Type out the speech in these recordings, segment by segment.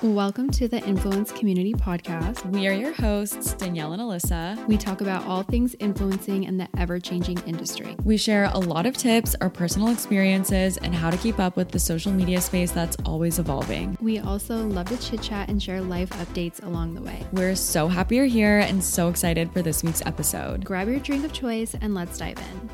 Welcome to the Influence Community Podcast. We are your hosts, Danielle and Alyssa. We talk about all things influencing in the ever-changing industry. We share a lot of tips, our personal experiences, and how to keep up with the social media space that's always evolving. We also love to chit-chat and share life updates along the way. We're so happy you're here and so excited for this week's episode. Grab your drink of choice and let's dive in.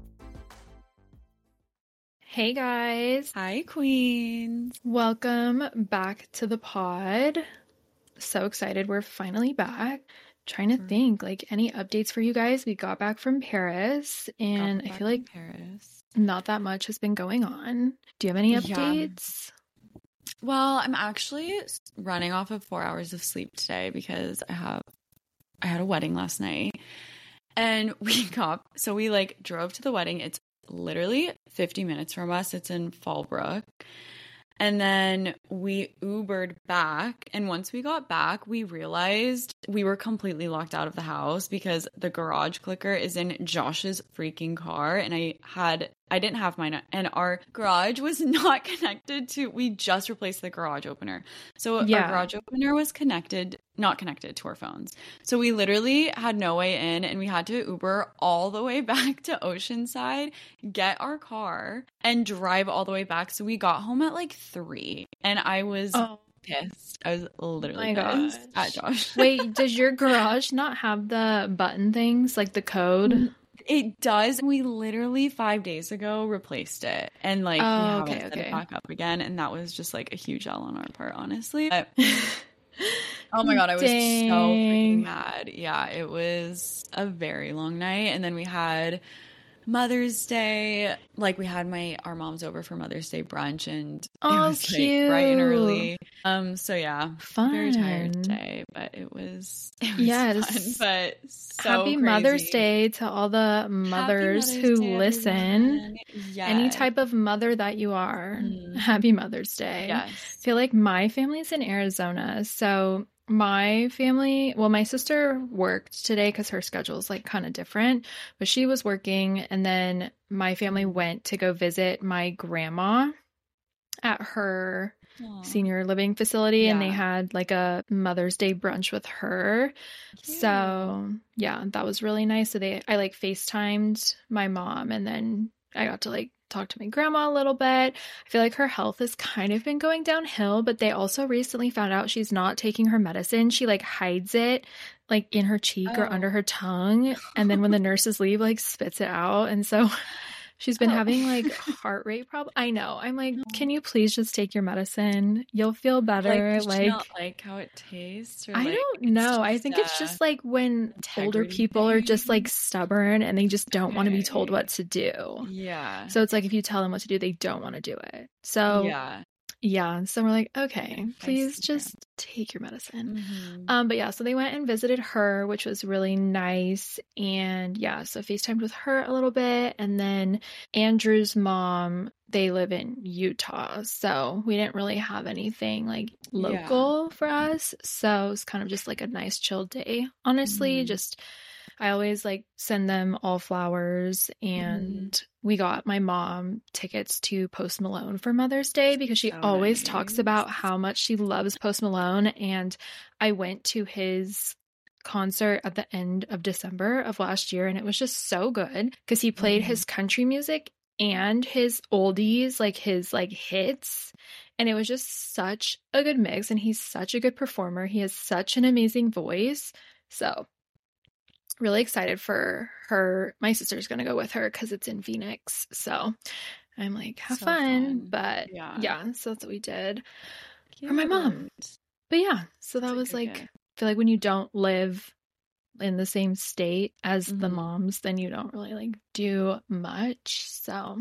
Hey guys. Hi, queens. Welcome back to the pod. So excited. We're finally back. Trying to think, like, any updates for you guys. We got back from Paris and I feel like not that much has been going on. Do you have any updates? Well, I'm actually running off of 4 hours of sleep today because I had a wedding last night and we drove to the wedding. It's literally 50 minutes from us. It's in Fallbrook. And then we Ubered back. And once we got back, we realized we were completely locked out of the house because the garage clicker is in Josh's freaking car. And I didn't have mine. And our garage was not connected to, we just replaced the garage opener. So our garage opener was not connected to our phones. So we literally had no way in and we had to Uber all the way back to Oceanside, get our car and drive all the way back. So we got home at like 3 and I was pissed. I was literally pissed at Josh. Wait, does your garage not have the button things, like the code? It does. We literally 5 days ago replaced it and we haven't set it back up again. And that was just like a huge L on our part, honestly. Oh my God, I was so freaking mad. Yeah, it was a very long night. And then we had Mother's Day. Like we had our moms over for Mother's Day brunch and it was cute. Bright and early. So yeah, fun. Very tired today, but it was fun. But so happy crazy. Mother's Day to all the mothers who listen. Yes. Any type of mother that you are. Happy Mother's Day. Yes. I feel like my family's in Arizona, so my sister worked today because her schedule is like kind of different, but she was working, and then my family went to go visit my grandma at her senior living facility, and they had like a Mother's Day brunch with her. Cute. So yeah, that was really nice. So I like FaceTimed my mom, and then I got to like talk to my grandma a little bit. I feel like her health has kind of been going downhill, but they also recently found out she's not taking her medicine. She like hides it like in her cheek or under her tongue, and then when the nurses leave, like spits it out. And so she's been having like heart rate problems. I know. I'm like, can you please just take your medicine? You'll feel better. Like, does she not like how it tastes? Or I don't know. I think it's just like when older people are just like stubborn and they just don't want to be told what to do. Yeah. So it's like if you tell them what to do, they don't want to do it. So yeah. So we're like, okay, please just take your medicine. But yeah, so they went and visited her, which was really nice. And yeah, so FaceTimed with her a little bit. And then Andrew's mom, they live in Utah. So we didn't really have anything like local for us. So it's kind of just like a nice chill day. Honestly, I always like send them all flowers, and we got my mom tickets to Post Malone for Mother's Day because she always talks about how much she loves Post Malone. And I went to his concert at the end of December of last year, and it was just so good because he played his country music and his oldies, like his like hits. And it was just such a good mix, and he's such a good performer. He has such an amazing voice. So really excited for her. My sister's gonna go with her because it's in Phoenix, so I'm like, have fun. But yeah, so that's what we did for my mom. But yeah, so that was like, I feel like when you don't live in the same state as the moms, then you don't really like do much. So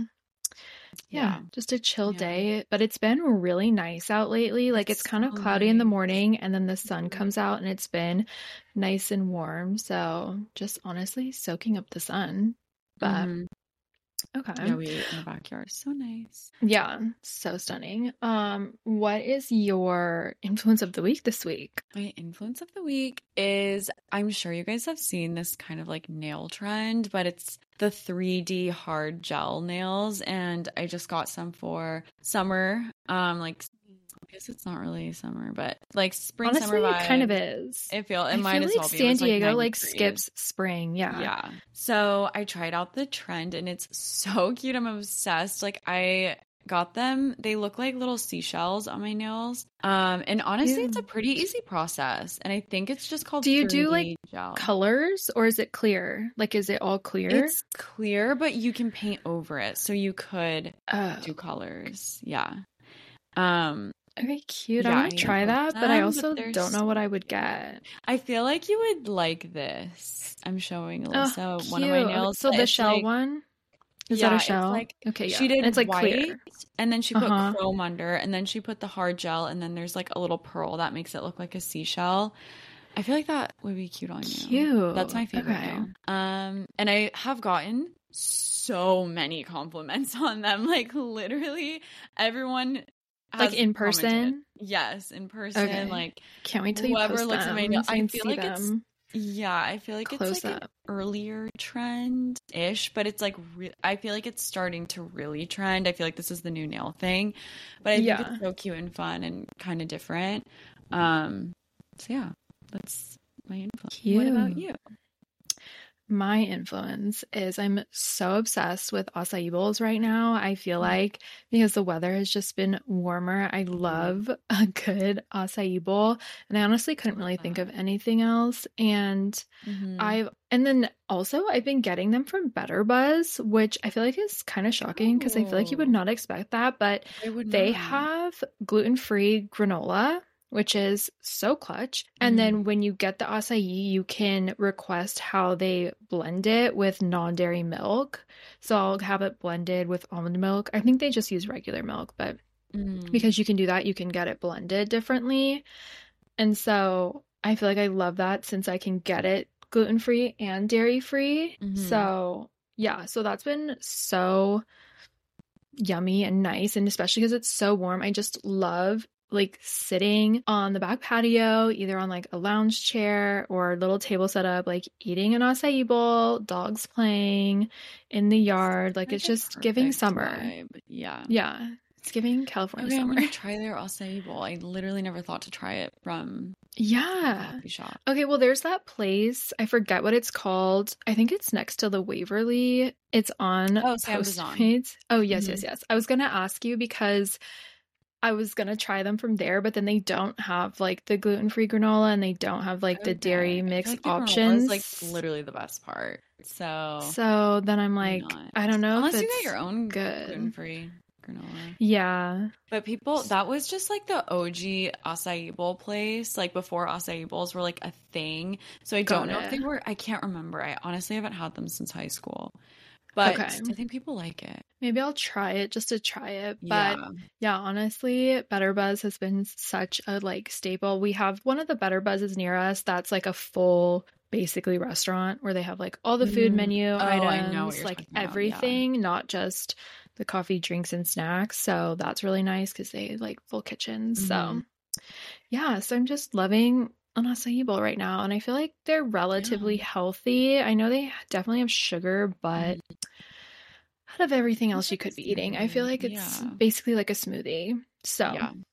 yeah, just a chill day. But it's been really nice out lately. Like it's kind of cloudy in the morning, and then the sun comes out, and it's been nice and warm. So just honestly soaking up the sun. But okay. Yeah, we ate in the backyard. So nice. Yeah, so stunning. What is your influence of the week this week? My influence of the week is, I'm sure you guys have seen this kind of like nail trend, but it's the 3D hard gel nails, and I just got some for summer. Like guess it's not really summer, but like spring, honestly, summer vibes. It kind of is. It I might feel as like well be. San Diego like skips spring. Yeah. Yeah. So I tried out the Trend and it's so cute. I'm obsessed. Like I got them. They look like little seashells on my nails. And honestly, it's a pretty easy process. And I think it's just called. Do you do like gel. colors or is it clear? Like, is it all clear? It's clear, but you can paint over it. So you could do colors. Yeah. Okay, cute. I want to try that, but I also don't know what I would get. I feel like you would like this. I'm showing Alyssa one of my nails. So the shell one? Is that a shell? Like, okay, yeah. She did it's like white, clear. and then she put chrome under, and then she put the hard gel, and then there's like a little pearl that makes it look like a seashell. I feel like that would be cute on you. Cute. That's my favorite. Okay. And I have gotten so many compliments on them. Like literally everyone like in person commented. Yes, in person. Okay. Like can't wait till you post looks them. At my nails. I feel like it's I feel like close it's like up. An earlier trend-ish, but it's like I feel like it's starting to really trend. I feel like this is the new nail thing, but I think it's so cute and fun and kind of different. So yeah, that's my influence. Cute. What about you? My influence is I'm so obsessed with acai bowls right now. I feel like because the weather has just been warmer, I love a good acai bowl. And I honestly couldn't really think of anything else. And and then also I've been getting them from Better Buzz, which I feel like is kind of shocking because I feel like you would not expect that. But they have gluten-free granola, which is so clutch. And then when you get the acai, you can request how they blend it with non-dairy milk. So I'll have it blended with almond milk. I think they just use regular milk, but because you can do that, you can get it blended differently. And so I feel like I love that since I can get it gluten-free and dairy-free. So yeah, so that's been so yummy and nice. And especially because it's so warm, I just love like sitting on the back patio, either on like a lounge chair or a little table set up, like eating an acai bowl, dogs playing in the yard. Like it's just giving summer. Vibe. Yeah. Yeah. It's giving California summer. I'm going to try their acai bowl. I literally never thought to try it from a coffee shop. Okay, well there's that place. I forget what it's called. I think it's next to the Waverly. It's on Postmates. Oh, yes, yes. I was going to ask you because I was going to try them from there, but then they don't have like the gluten-free granola and they don't have like the dairy mix options. Like literally the best part. So then I'm like, I don't know unless if you it's get your own good gluten-free granola. Yeah. But that was just like the OG acai bowl place, like before acai bowls were like a thing. So I don't know if they were, I can't remember. I honestly haven't had them since high school. But I think people like it. Maybe I'll try it just to try it. But yeah, honestly, Better Buzz has been such a like staple. We have one of the Better Buzzes near us that's like a full basically restaurant where they have like all the food menu items, I know what you're like talking about. everything, not just the coffee, drinks, and snacks. So that's really nice because they like full kitchens. So yeah, so I'm just loving an acai bowl right now, and I feel like they're relatively healthy. I know they definitely have sugar, but out of everything else you could be eating, I feel like it's basically like a smoothie. So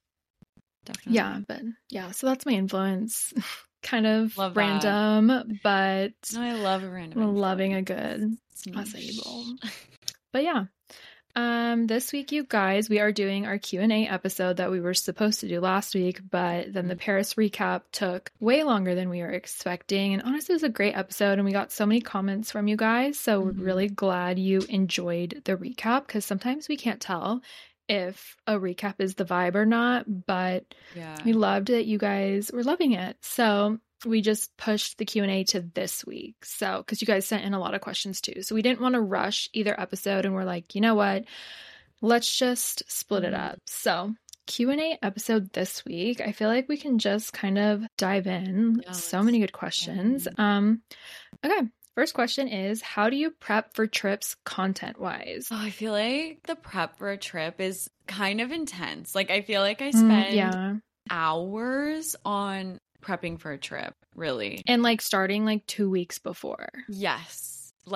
definitely. So that's my influence. Kind of random, but I love a random. I'm loving a good acai bowl. But yeah. This week, you guys, we are doing our Q&A episode that we were supposed to do last week, but then the Paris recap took way longer than we were expecting. And honestly, it was a great episode and we got so many comments from you guys. So we're really glad you enjoyed the recap because sometimes we can't tell if a recap is the vibe or not, but we loved that you guys were loving it. So we just pushed the Q&A to this week. So, because you guys sent in a lot of questions too. So we didn't want to rush either episode. And we're like, you know what? Let's just split it up. So Q&A episode this week, I feel like we can just kind of dive in. So many good questions. Okay. First question is, how do you prep for trips content-wise? Oh, I feel like the prep for a trip is kind of intense. Like, I feel like I spend hours on prepping for a trip, really. And like starting like 2 weeks before. Yes. Like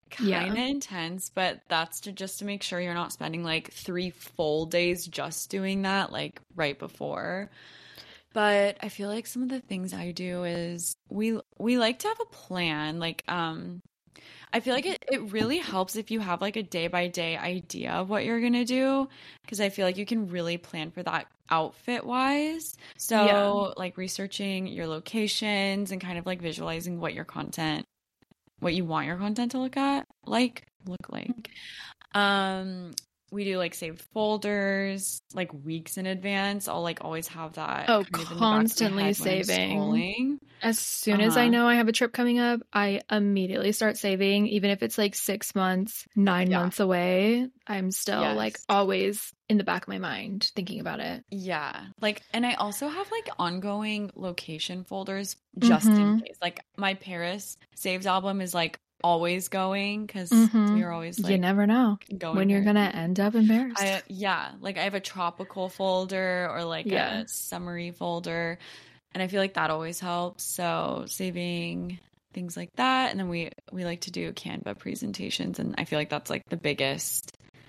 kind of intense, but that's just to make sure you're not spending like 3 full days just doing that, like right before. But I feel like some of the things I do is we like to have a plan. Like, I feel like it really helps if you have like a day by day idea of what you're gonna do, because I feel like you can really plan for that outfit wise. So like researching your locations and kind of like visualizing what you want your content to look like. We do like saved folders like weeks in advance. I'll like always have that kind of constantly saving. As soon as I know I have a trip coming up, I immediately start saving, even if it's like 6 months, 9 months away. I'm still like always in the back of my mind thinking about it. Yeah. Like, and I also have like ongoing location folders just in case. Like my Paris saved album is like always going because we're always like, you never know when you're gonna end up in Paris. Like I have a tropical folder or like a summery folder, and I feel like that always helps. So saving things like that, and then we like to do Canva presentations, and I feel like that's like the biggest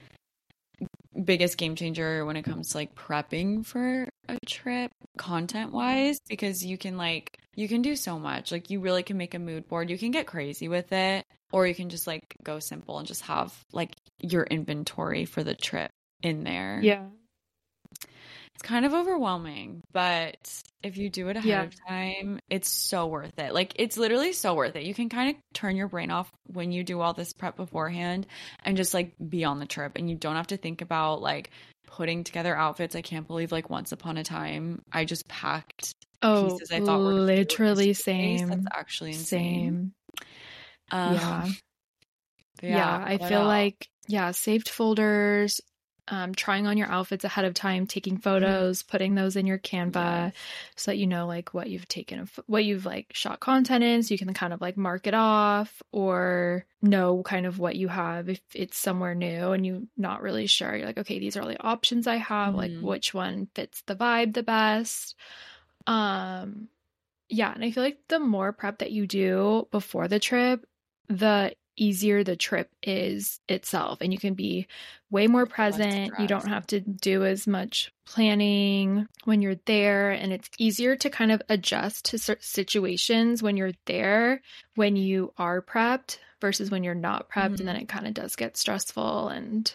game changer when it comes to like prepping for a trip content wise, because you can do so much. Like you really can make a mood board. You can get crazy with it, or you can just like go simple and just have like your inventory for the trip in there. Yeah. It's kind of overwhelming, but if you do it ahead of time, it's so worth it. Like it's literally so worth it. You can kind of turn your brain off when you do all this prep beforehand and just like be on the trip, and you don't have to think about like putting together outfits. I can't believe like once upon a time I just packed pieces I thought were literally same. That's actually insane. I feel like saved folders, trying on your outfits ahead of time, taking photos, putting those in your Canva so that you know like what you've taken, what you've like shot content in, so you can kind of like mark it off or know kind of what you have if it's somewhere new and you're not really sure. You're like, okay, these are all the options I have, like which one fits the vibe the best. And I feel like the more prep that you do before the trip, the easier the trip is itself, and you can be way more present. You don't have to do as much planning when you're there, and it's easier to kind of adjust to situations when you're there, when you are prepped versus when you're not prepped, and then it kind of does get stressful. And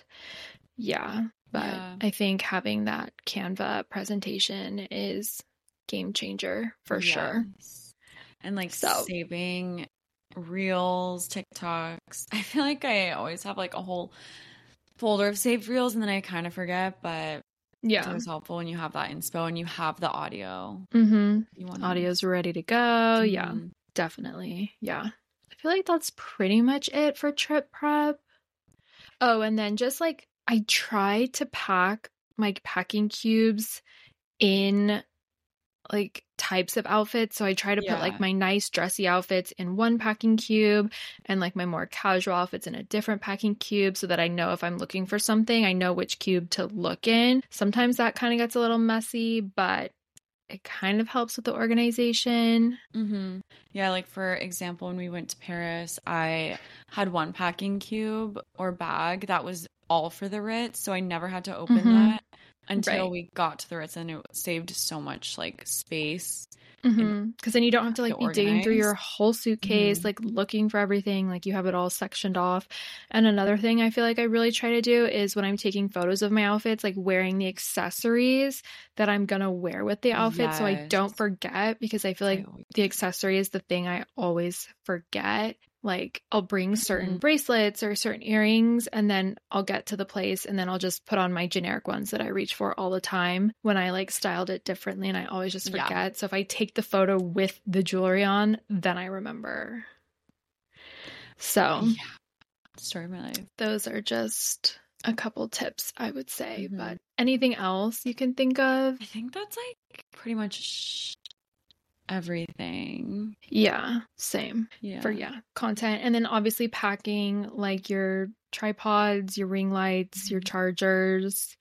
I think having that Canva presentation is game changer for sure. And like saving reels, TikToks. I feel like I always have like a whole folder of saved reels, and then I kind of forget, but it's always helpful when you have that inspo and you have the audio. Audio's ready to go. Yeah, definitely. Yeah. I feel like that's pretty much it for trip prep. Oh, and then just like I try to pack my packing cubes in like types of outfits. So I try to put like my nice dressy outfits in one packing cube and like my more casual outfits in a different packing cube, so that I know if I'm looking for something, I know which cube to look in. Sometimes that kind of gets a little messy, but it kind of helps with the organization. Yeah, like for example, when we went to Paris, I had one packing cube or bag that was all for the Ritz, so I never had to open that until we got to the Ritz, and it saved so much like space. Because then you don't have to like be digging through your whole suitcase, like looking for everything, like you have it all sectioned off. And another thing I feel like I really try to do is when I'm taking photos of my outfits, like wearing the accessories that I'm gonna wear with the outfit, so I don't forget, because I feel like the accessory is the thing I always forget. Like I'll bring certain bracelets or certain earrings, and then I'll get to the place and then I'll just put on my generic ones that I reach for all the time when I like styled it differently, and I always just forget. So if I take the photo with the jewelry on, then I remember. So story of my life. Those are just a couple tips, I would say. But anything else you can think of? I think that's like pretty much everything. Yeah, same. For content. And then obviously packing like your tripods, your ring lights, your chargers.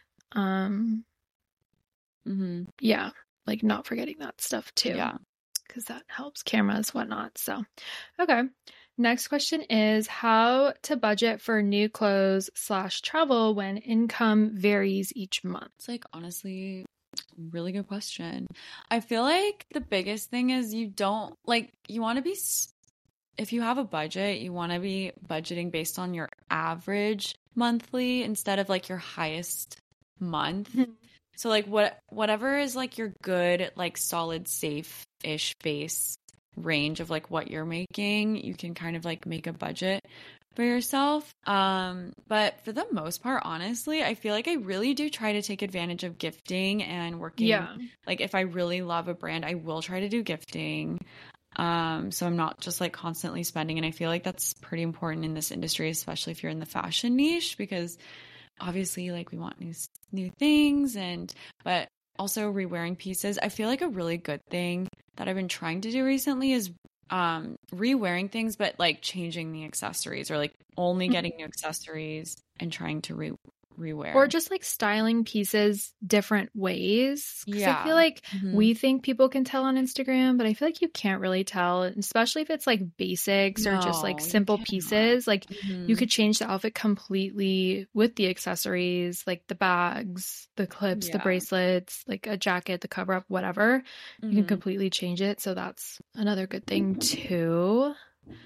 Yeah, like not forgetting that stuff too. Yeah, because that helps, cameras, whatnot. So okay, Next question is how to budget for new clothes / travel when income varies each month. It's like, honestly, really good question. I feel like the biggest thing is you don't like, you want to be, if you have a budget, you want to be budgeting based on your average monthly instead of like your highest month. So like whatever is like your good, like solid, safe-ish base range of like what you're making, you can kind of like make a budget for yourself. But for the most part, honestly, I feel like I really do try to take advantage of gifting and working. Yeah. Like if I really love a brand, I will try to do gifting. So I'm not just like constantly spending. And I feel like that's pretty important in this industry, especially if you're in the fashion niche, because obviously like we want new things but also rewearing pieces. I feel like a really good thing that I've been trying to do recently is rewearing things, but like changing the accessories or like only getting new accessories and trying to rewear. Or just like styling pieces different ways. Because Yeah. I feel like we think people can tell on Instagram, but I feel like you can't really tell, especially if it's like basics or just like simple pieces. Like you could change the outfit completely with the accessories, like the bags, the clips, the bracelets, like a jacket, the cover up, whatever. You can completely change it. So that's another good thing too.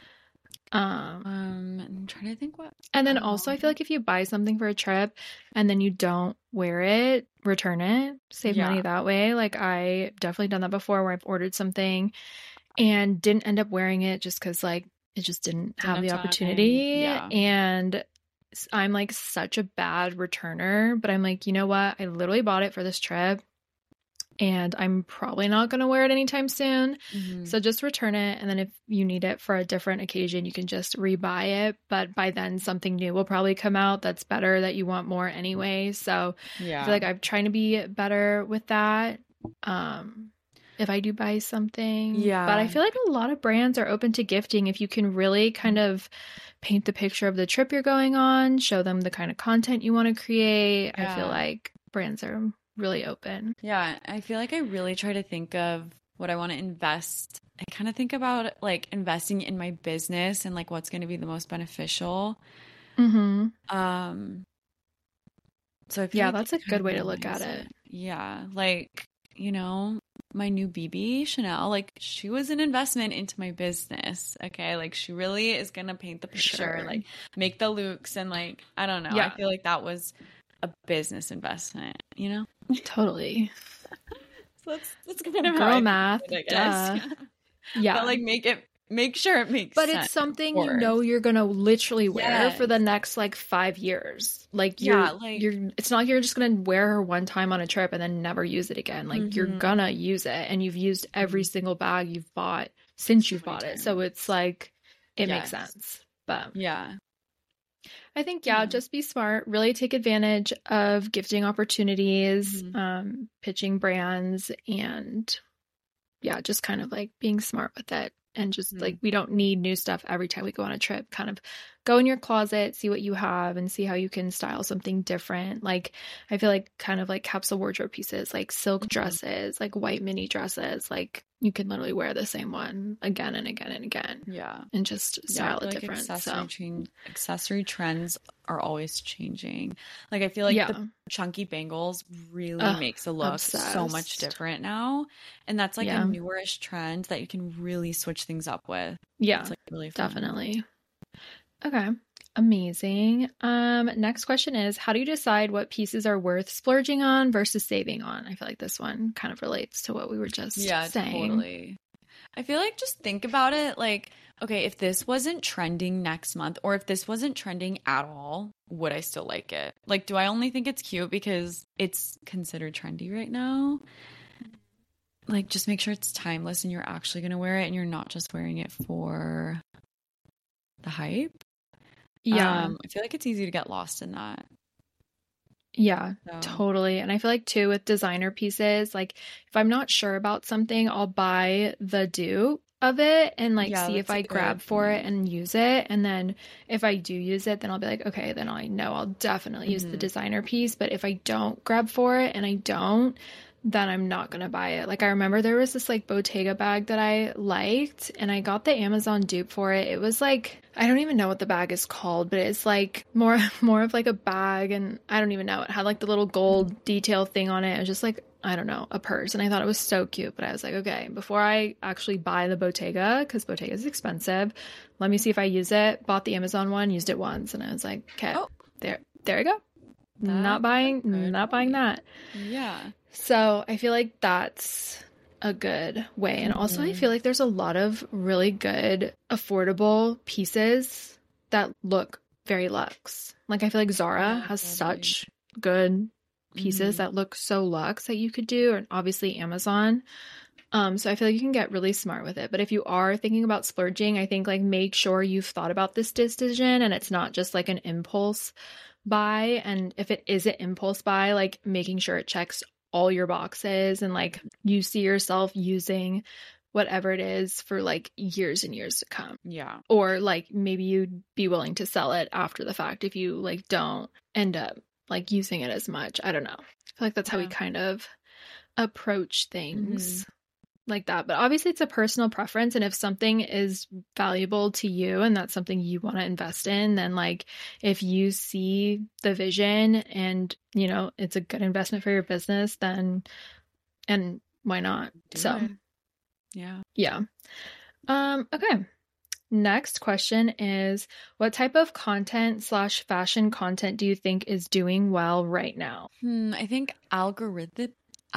I'm trying to think what. And then also I feel like if you buy something for a trip and then you don't wear it, return it, save money that way. Like I definitely done that before where I've ordered something and didn't end up wearing it just because like it just didn't have the opportunity. And I'm like such a bad returner, but I'm like, you know what? I literally bought it for this trip. And I'm probably not going to wear it anytime soon. So just return it. And then if you need it for a different occasion, you can just rebuy it. But by then, something new will probably come out that's better, that you want more anyway. So I feel like I'm trying to be better with that. If I do buy something. But I feel like a lot of brands are open to gifting if you can really kind of paint the picture of the trip you're going on, show them the kind of content you want to create. I feel like brands are really open. Yeah, I feel like I really try to think of what I want to invest. I kind of think about like investing in my business and like what's going to be the most beneficial. So I feel like that's a good way to look at it. Yeah, like, you know, my new BB Chanel, like she was an investment into my business. Okay, like she really is going to paint the picture, like make the looks, and like I don't know. I feel like that was a business investment, you know? Totally. So that's kind of girl math, I guess. But like make sure it makes sense. But it's something you know you're gonna literally wear for the next like 5 years. Like you're it's not like you're just gonna wear her one time on a trip and then never use it again. Like you're gonna use it, and you've used every single bag you've bought since you've bought it. So it's like it makes sense. But I think, just be smart, really take advantage of gifting opportunities, pitching brands, and just kind of like being smart with it. And just like, we don't need new stuff every time we go on a trip. Kind of go in your closet, see what you have, and see how you can style something different. Like, I feel like kind of like capsule wardrobe pieces, like silk dresses, like white mini dresses, like you can literally wear the same one again and again and again. Yeah. And just style it different. Accessory trends are always changing. Like, I feel like the chunky bangles really makes a look so much different now. And that's like a newerish trend that you can really switch things up with. Yeah. It's like really fun. Definitely. Okay. Amazing. Next question is, how do you decide what pieces are worth splurging on versus saving on? I feel like this one kind of relates to what we were just saying. Totally. I feel like just think about it like, okay, if this wasn't trending next month, or if this wasn't trending at all, would I still like it? Like, do I only think it's cute because it's considered trendy right now? Like, just make sure it's timeless and you're actually going to wear it and you're not just wearing it for the hype. I feel like it's easy to get lost in that. Yeah, totally. And I feel like too with designer pieces, like if I'm not sure about something, I'll buy the dupe of it and like see if I grab for it and use it. And then if I do use it, then I'll be like, okay, then I know I'll definitely use the designer piece. But if I don't grab for it and I don't, then I'm not gonna buy it. Like I remember there was this like Bottega bag that I liked and I got the Amazon dupe for it. It was like, I don't even know what the bag is called, but it's like more of like a bag, and I don't even know. It had like the little gold detail thing on it. It was just like, I don't know, a purse, and I thought it was so cute, but I was like, okay, before I actually buy the Bottega, because Bottega is expensive, let me see if I use it. Bought the Amazon one, used it once, and I was like, okay, there you go. Not buying that. Yeah. So I feel like that's a good way. And also I feel like there's a lot of really good affordable pieces that look very luxe. Like I feel like Zara has such good pieces that look so luxe that you could do, and obviously Amazon. So I feel like you can get really smart with it. But if you are thinking about splurging, I think like make sure you've thought about this decision and it's not just like an impulse buy. And if it is an impulse buy, like making sure it checks all your boxes and like you see yourself using whatever it is for like years and years to come. Yeah. Or like maybe you'd be willing to sell it after the fact if you like don't end up like using it as much. I don't know. I feel like that's how we kind of approach things like that. But obviously it's a personal preference, and if something is valuable to you and that's something you want to invest in, then like if you see the vision and you know it's a good investment for your business, then and why not? Yeah. Okay, next question is, what type of content / fashion content do you think is doing well right now? I think algorithmically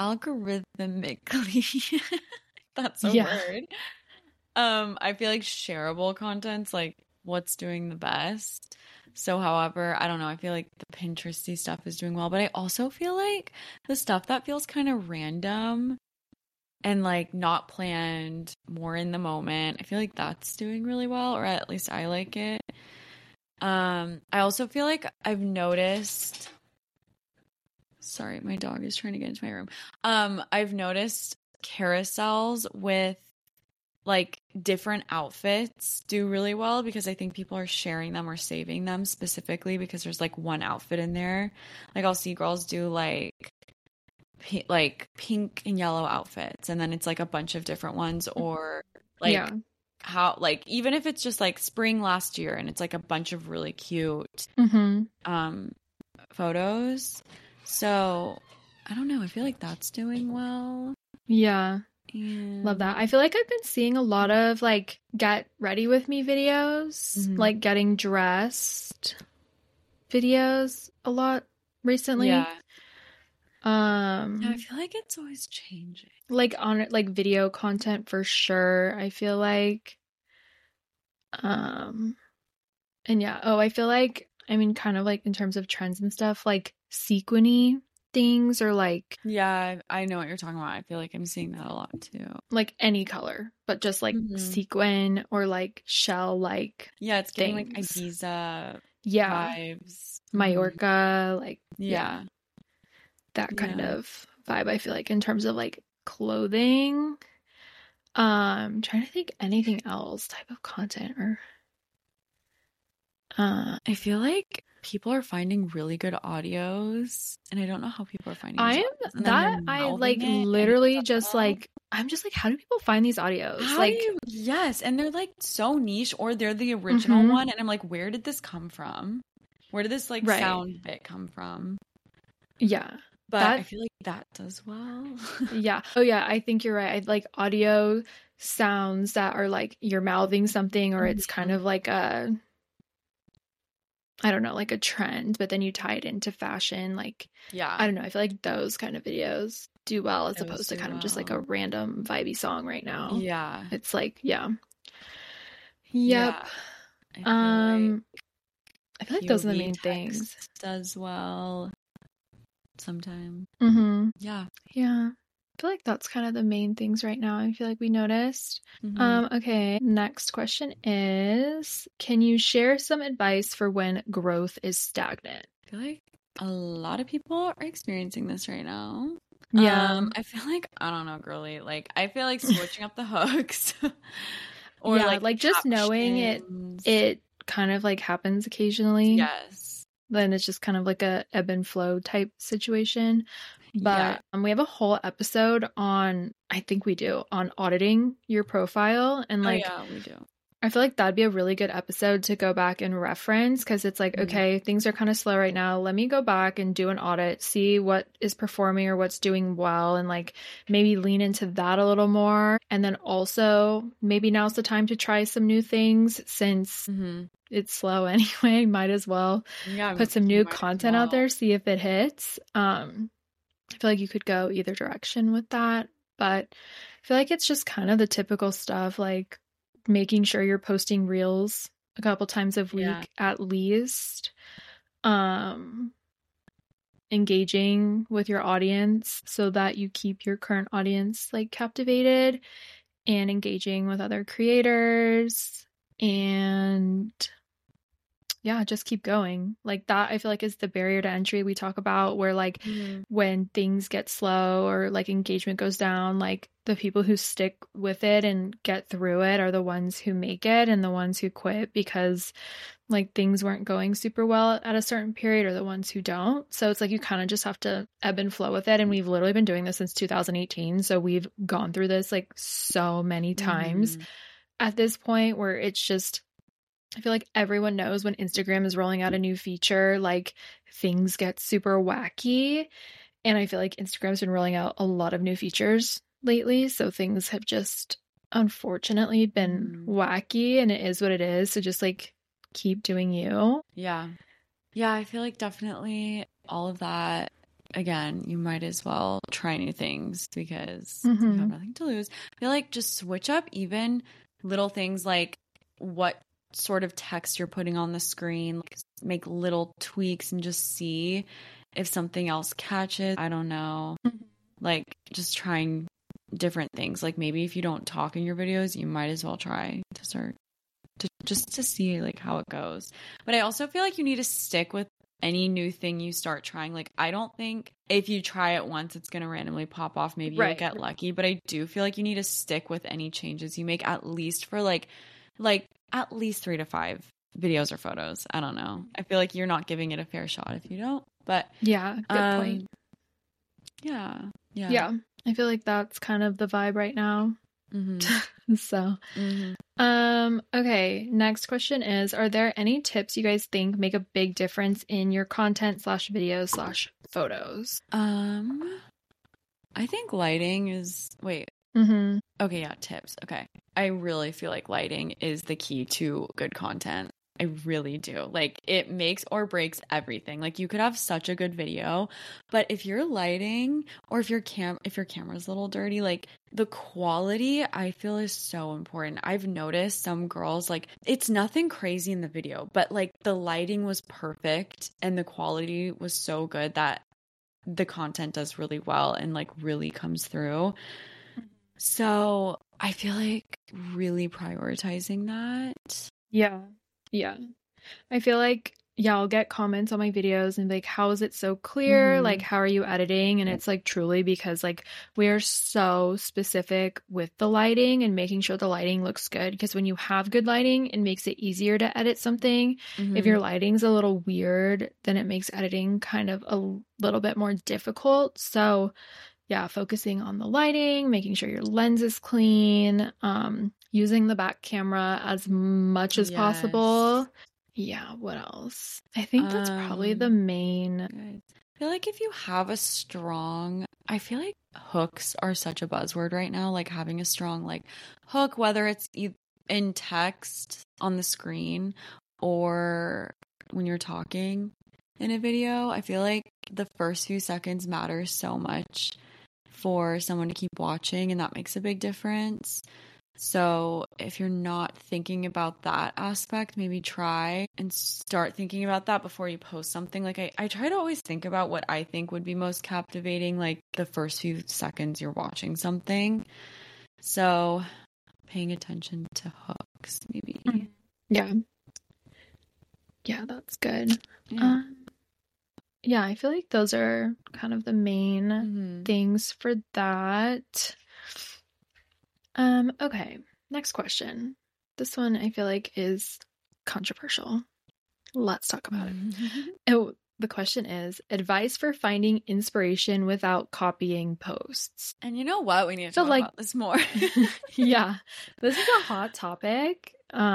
that's a word. I feel like shareable content's like what's doing the best. So however, I don't know, I feel like the Pinteresty stuff is doing well, but I also feel like the stuff that feels kind of random and like not planned, more in the moment, I feel like that's doing really well, or at least I like it. I also feel like I've noticed, sorry, my dog is trying to get into my room. I've noticed carousels with like different outfits do really well because I think people are sharing them or saving them specifically because there's like one outfit in there. Like I'll see girls do like pink and yellow outfits, and then it's like a bunch of different ones, or like how like even if it's just like spring last year and it's like a bunch of really cute photos. So I don't know, I feel like that's doing well. Love that. I feel like I've been seeing a lot of like get ready with me videos, like getting dressed videos a lot recently. I feel like it's always changing. Like on like video content for sure, I feel like. And yeah, I feel like, I mean, kind of like in terms of trends and stuff, like sequiny things, or like, yeah, I know what you're talking about. I feel like I'm seeing that a lot too. Like any color, but just like sequin or like shell, like it's getting like Ibiza vibes, Mallorca, like that kind of vibe. I feel like in terms of like clothing, trying to think anything else type of content, or I feel like people are finding really good audios, and I don't know how people are finding I like literally just like, I'm just like, how do people find these audios? Yes, and they're like so niche, or they're the original one, and I'm like, where did this come from? Where did this like sound bit come from? But I feel like that does well. I think you're right. I like audio sounds that are like you're mouthing something, or it's kind of like a, I don't know, like a trend, but then you tie it into fashion. Like, I don't know. I feel like those kind of videos do well as opposed to kind of just like a random vibey song right now. It's like, I feel like those are the main things. Does well sometimes. I feel like that's kind of the main things right now. I feel like we noticed. Okay, next question is, can you share some advice for when growth is stagnant? I feel like a lot of people are experiencing this right now. I feel like, I don't know, girly, like I feel like switching up the hooks or like just knowing it kind of like happens occasionally. Then it's just kind of like a ebb and flow type situation. But we have a whole episode on, I think we do, on auditing your profile. And like, we do. I feel like that'd be a really good episode to go back and reference, because it's like, okay, things are kind of slow right now. Let me go back and do an audit, see what is performing or what's doing well, and like maybe lean into that a little more. And then also maybe now's the time to try some new things, since it's slow anyway. Might as well put some new content out there, see if it hits. I feel like you could go either direction with that, but I feel like it's just kind of the typical stuff, like making sure you're posting reels a couple times a week at least, engaging with your audience so that you keep your current audience like captivated, and engaging with other creators, and just keep going. Like that, I feel like, is the barrier to entry we talk about, where like when things get slow or like engagement goes down, like the people who stick with it and get through it are the ones who make it, and the ones who quit because like things weren't going super well at a certain period are the ones who don't. So it's like you kind of just have to ebb and flow with it. And we've literally been doing this since 2018. So we've gone through this like so many times at this point, where it's just, I feel like everyone knows when Instagram is rolling out a new feature, like things get super wacky. And I feel like Instagram's been rolling out a lot of new features lately. So things have just unfortunately been wacky, and it is what it is. So just like keep doing you. Yeah. Yeah. I feel like definitely all of that. Again, you might as well try new things because you have nothing to lose. I feel like just switch up even little things, like what sort of text you're putting on the screen, like make little tweaks and just see if something else catches. I don't know. Like just trying different things. Like maybe if you don't talk in your videos, you might as well try to start to see like how it goes. But I also feel like you need to stick with any new thing you start trying. Like I don't think if you try it once it's going to randomly pop off. Maybe you'll get lucky, but I do feel like you need to stick with any changes you make, at least for like at least 3 to 5 videos or photos. I don't know. I feel like you're not giving it a fair shot if you don't. But yeah, good point. Yeah. I feel like that's kind of the vibe right now. So, okay. Next question is: are there any tips you guys think make a big difference in your content / videos / photos? I think lighting is. Okay, yeah, tips. Okay. I really feel like lighting is the key to good content. I really do. Like it makes or breaks everything. Like you could have such a good video, but if your lighting or if your camera's a little dirty, like the quality I feel is so important. I've noticed some girls, like it's nothing crazy in the video, but like the lighting was perfect and the quality was so good that the content does really well and like really comes through. So I feel like really prioritizing that. Yeah. I feel like, I'll get comments on my videos and be like, how is it so clear? Like, how are you editing? And it's like truly because like we are so specific with the lighting and making sure the lighting looks good. Because when you have good lighting, it makes it easier to edit something. If your lighting's a little weird, then it makes editing kind of a little bit more difficult. So yeah, focusing on the lighting, making sure your lens is clean, using the back camera as much as possible. Yeah, what else? I think that's probably the main. I feel like if you have a strong, I feel like hooks are such a buzzword right now, like having a strong like hook, whether it's in text on the screen or when you're talking in a video. I feel like the first few seconds matter so much for someone to keep watching, and that makes a big difference. So if you're not thinking about that aspect, maybe try and start thinking about that before you post something. Like I try to always think about what I think would be most captivating, like the first few seconds you're watching something. So paying attention to hooks, maybe. Yeah, that's good. Yeah, I feel like those are kind of the main things for that. Okay, next question. This one I feel like is controversial. Let's talk about it. the question is advice for finding inspiration without copying posts. And you know what? We need to talk about this more. Yeah. This is a hot topic.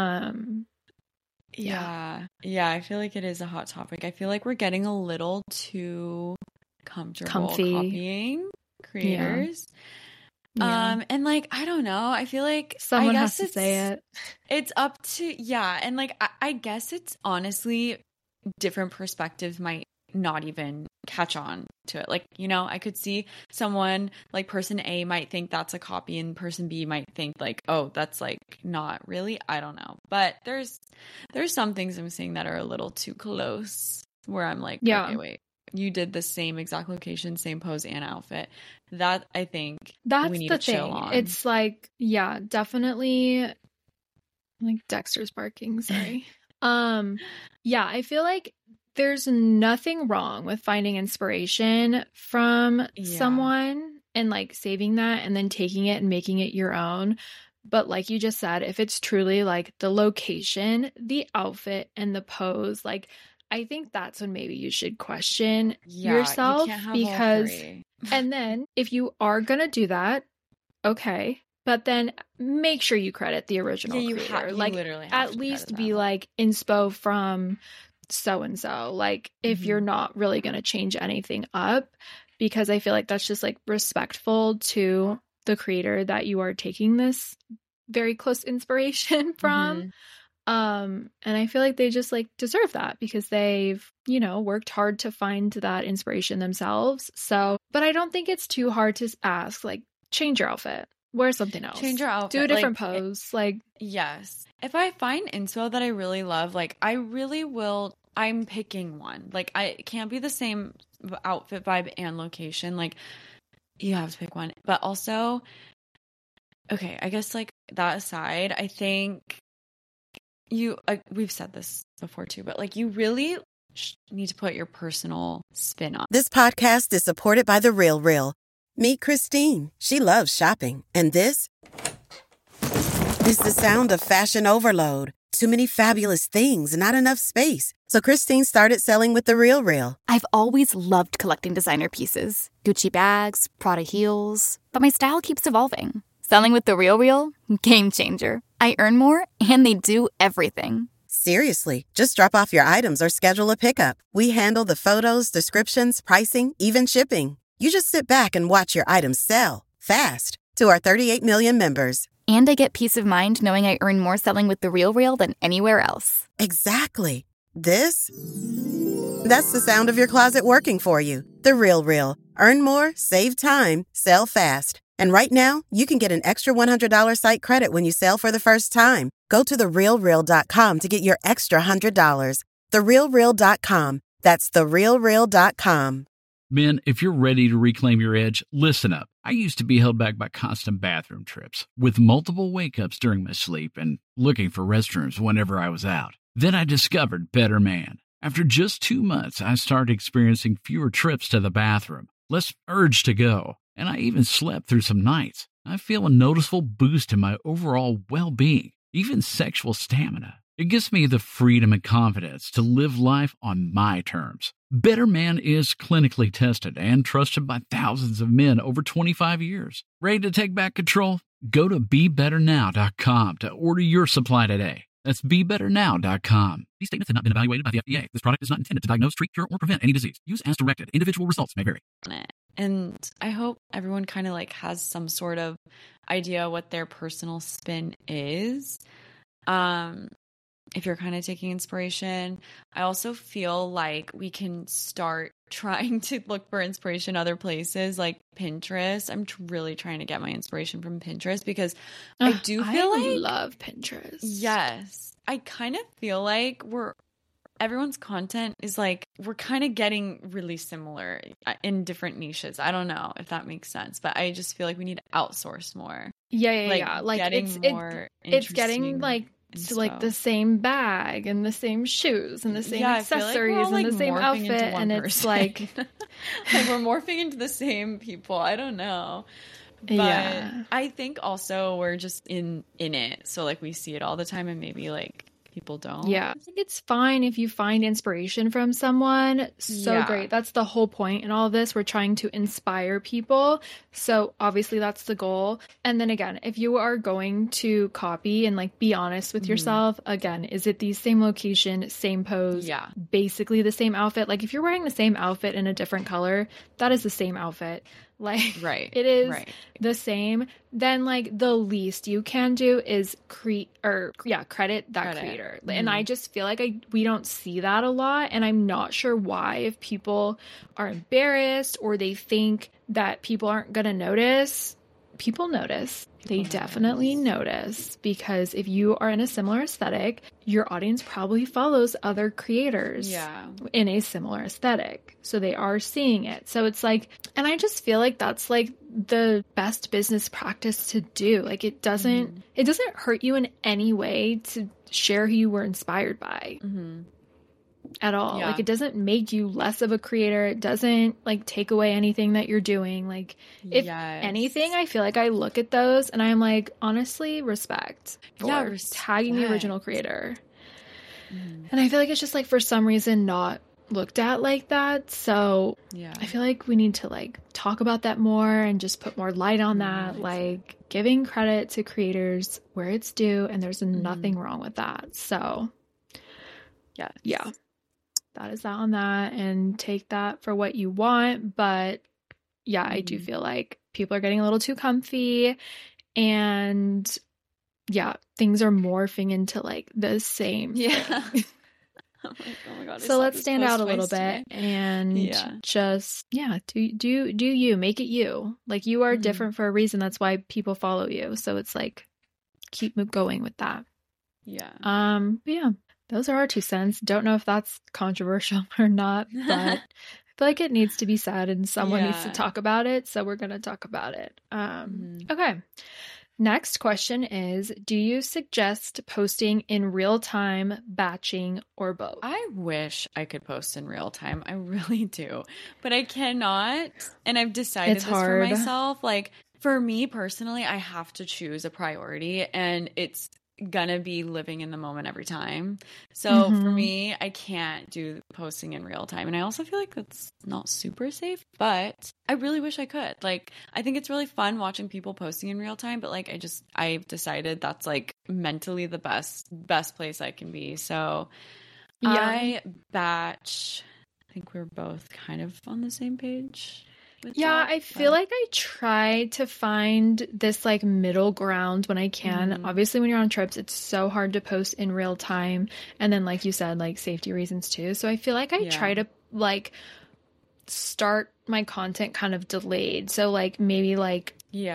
Yeah, I feel like it is a hot topic. I feel like we're getting a little too comfortable copying creators. Yeah. And like, I don't know. I feel like someone has to say it. It's up to, and like, I guess it's honestly different perspectives might not even catch on to it. Like, you know, I could see someone like person A might think that's a copy and person B might think like, oh, that's like not really. I don't know. But there's some things I'm seeing that are a little too close where I'm like, okay, wait, you did the same exact location, same pose and outfit. That I think that's we need the to chill thing. on. It's like, yeah, definitely like Dexter's barking, sorry. Yeah, I feel like there's nothing wrong with finding inspiration from someone and like saving that and then taking it and making it your own. But like you just said, if it's truly like the location, the outfit, and the pose, like I think that's when maybe you should question yourself. You can't have because all three. And then if you are going to do that, okay. But then make sure you credit the original creator. You like literally at least be like inspo from so-and-so. Like if you're not really going to change anything up, because I feel like that's just like respectful to the creator that you are taking this very close inspiration from. And I feel like they just like deserve that because they've, you know, worked hard to find that inspiration themselves. So, but I don't think it's too hard to ask, like, change your outfit. Wear something else. Change your outfit. Do a different pose. Like, yes. If I find inspo that I really love, like, I really will. I'm picking one. Like, it can't be the same outfit, vibe, and location. Like, you have to pick one. But also, okay, I guess, like, that aside, I think we've said this before too, but, like, you really need to put your personal spin on. This podcast is supported by The RealReal. Meet Christine. She loves shopping. And this is the sound of fashion overload. Too many fabulous things, not enough space. So Christine started selling with The RealReal. I've always loved collecting designer pieces. Gucci bags, Prada heels. But my style keeps evolving. Selling with The RealReal? Game changer. I earn more, and they do everything. Seriously, just drop off your items or schedule a pickup. We handle the photos, descriptions, pricing, even shipping. You just sit back and watch your items sell fast to our 38 million members. And I get peace of mind knowing I earn more selling with The RealReal than anywhere else. Exactly. That's the sound of your closet working for you. The RealReal. Earn more, save time, sell fast. And right now, you can get an extra $100 site credit when you sell for the first time. Go to TheRealReal.com to get your extra $100. TheRealReal.com. That's TheRealReal.com. Men, if you're ready to reclaim your edge, listen up. I used to be held back by constant bathroom trips, with multiple wake-ups during my sleep and looking for restrooms whenever I was out. Then I discovered Better Man. After just 2 months, I started experiencing fewer trips to the bathroom, less urge to go, and I even slept through some nights. I feel a noticeable boost in my overall well-being, even sexual stamina. It gives me the freedom and confidence to live life on my terms. Better Man is clinically tested and trusted by thousands of men over 25 years. Ready to take back control? Go to BeBetterNow.com to order your supply today. That's BeBetterNow.com. These statements have not been evaluated by the FDA. This product is not intended to diagnose, treat, cure, or prevent any disease. Use as directed. Individual results may vary. And I hope everyone kind of like has some sort of idea what their personal spin is. If you're kind of taking inspiration, I also feel like we can start trying to look for inspiration other places like Pinterest. I'm really trying to get my inspiration from Pinterest because I do feel I love Pinterest. Yes. I kind of feel like everyone's content is like, we're kind of getting really similar in different niches. I don't know if that makes sense, but I just feel like we need to outsource more. Yeah. Like it's getting like to like the same bag and the same shoes and the same accessories and the same outfit, and it's like like we're morphing into the same people. I don't know, but I think also we're just in it, so like we see it all the time, and maybe like people don't. Yeah. I think it's fine if you find inspiration from someone. So great. That's the whole point in all of this. We're trying to inspire people. So obviously that's the goal. And then again, if you are going to copy and like be honest with yourself, again, is it the same location, same pose, basically the same outfit? Like if you're wearing the same outfit in a different color, that is the same outfit. Like it is the same. Then like the least you can do is credit that creator. And I just feel like we don't see that a lot, and I'm not sure why. If people are embarrassed or they think that people aren't gonna notice, people notice. They definitely notice, because if you are in a similar aesthetic, your audience probably follows other creators in a similar aesthetic. So they are seeing it. So it's like, and I just feel like that's like the best business practice to do. Like it doesn't hurt you in any way to share who you were inspired by. At all. Like it doesn't make you less of a creator. It doesn't like take away anything that you're doing. Like if anything, I feel like I look at those and I'm like, honestly, respect for tagging the original creator. And I feel like it's just like for some reason not looked at like that. So I feel like we need to like talk about that more and just put more light on that. Like giving credit to creators where it's due, and there's nothing wrong with that. So yeah. That is that on that, and take that for what you want. But yeah, I do feel like people are getting a little too comfy, and things are morphing into like the same. I'm like, oh my God. So let's stand out a little bit and just, do you, make it you. Like you are different for a reason. That's why people follow you. So it's like, keep going with that. Those are our 2 cents. Don't know if that's controversial or not, but I feel like it needs to be said and someone needs to talk about it. So we're going to talk about it. Okay. Next question is, do you suggest posting in real time, batching, or both? I wish I could post in real time. I really do. But I cannot. And I've decided for myself. Like for me personally, I have to choose a priority, and it's gonna be living in the moment every time. So for me, I can't do posting in real time, and I also feel like that's not super safe, but I really wish I could. Like I think it's really fun watching people posting in real time, but like I've decided that's like mentally the best place I can be. So I batch. I think we're both kind of on the same page. I feel like I try to find this like middle ground when I can. Obviously, when you're on trips, it's so hard to post in real time. And then, like you said, like safety reasons too. So I feel like I try to like start my content kind of delayed. So like maybe like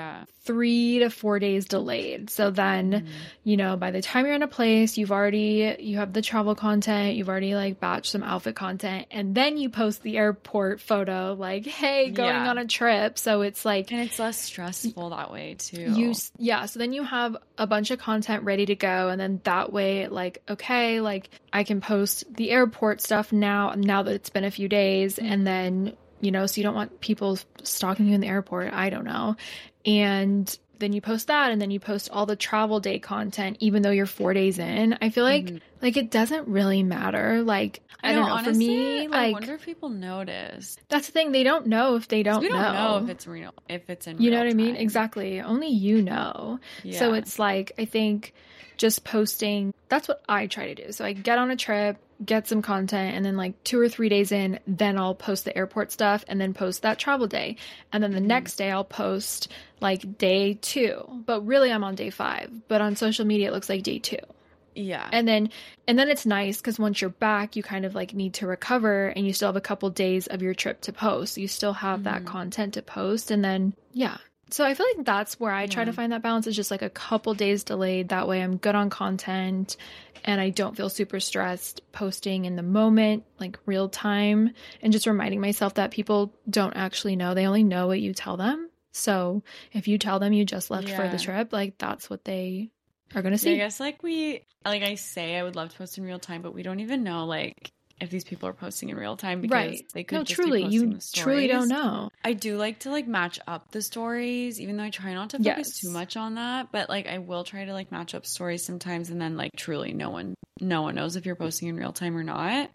3 to 4 days delayed. So then, you know, by the time you're in a place, you have the travel content, you've already like batched some outfit content, and then you post the airport photo like, hey, going on a trip. So it's like, and it's less stressful that way too. So then you have a bunch of content ready to go, and then that way, like, okay, like I can post the airport stuff now that it's been a few days, and then, you know, so you don't want people stalking you in the airport. I don't know. And then you post that, and then you post all the travel day content, even though you're 4 days in. I feel like it doesn't really matter. Like, I don't know. Honestly, for me, like, I wonder if people notice. That's the thing. They don't know if they don't know. We don't know if it's real, if it's in real time. You know what I mean? Exactly. Only you know. Yeah. So it's like, I think just posting, that's what I try to do. So I get on a trip, get some content, and then like 2 or 3 days in, then I'll post the airport stuff, and then post that travel day. And then the next day I'll post like day 2, but really I'm on day 5, but on social media it looks like day 2. Yeah. And then it's nice because once you're back, you kind of like need to recover, and you still have a couple days of your trip to post. You still have that content to post. And then, so I feel like that's where I try to find that balance, is just like a couple days delayed. That way I'm good on content and I don't feel super stressed posting in the moment, like real time, and just reminding myself that people don't actually know. They only know what you tell them. So if you tell them you just left for the trip, like that's what they are going to see. I guess like I say I would love to post in real time, but we don't even know like if these people are posting in real time, because they could just truly, be posting you the stories. truly don't know. I do like to like match up the stories, even though I try not to focus too much on that. But like I will try to like match up stories sometimes, and then like truly no one knows if you're posting in real time or not.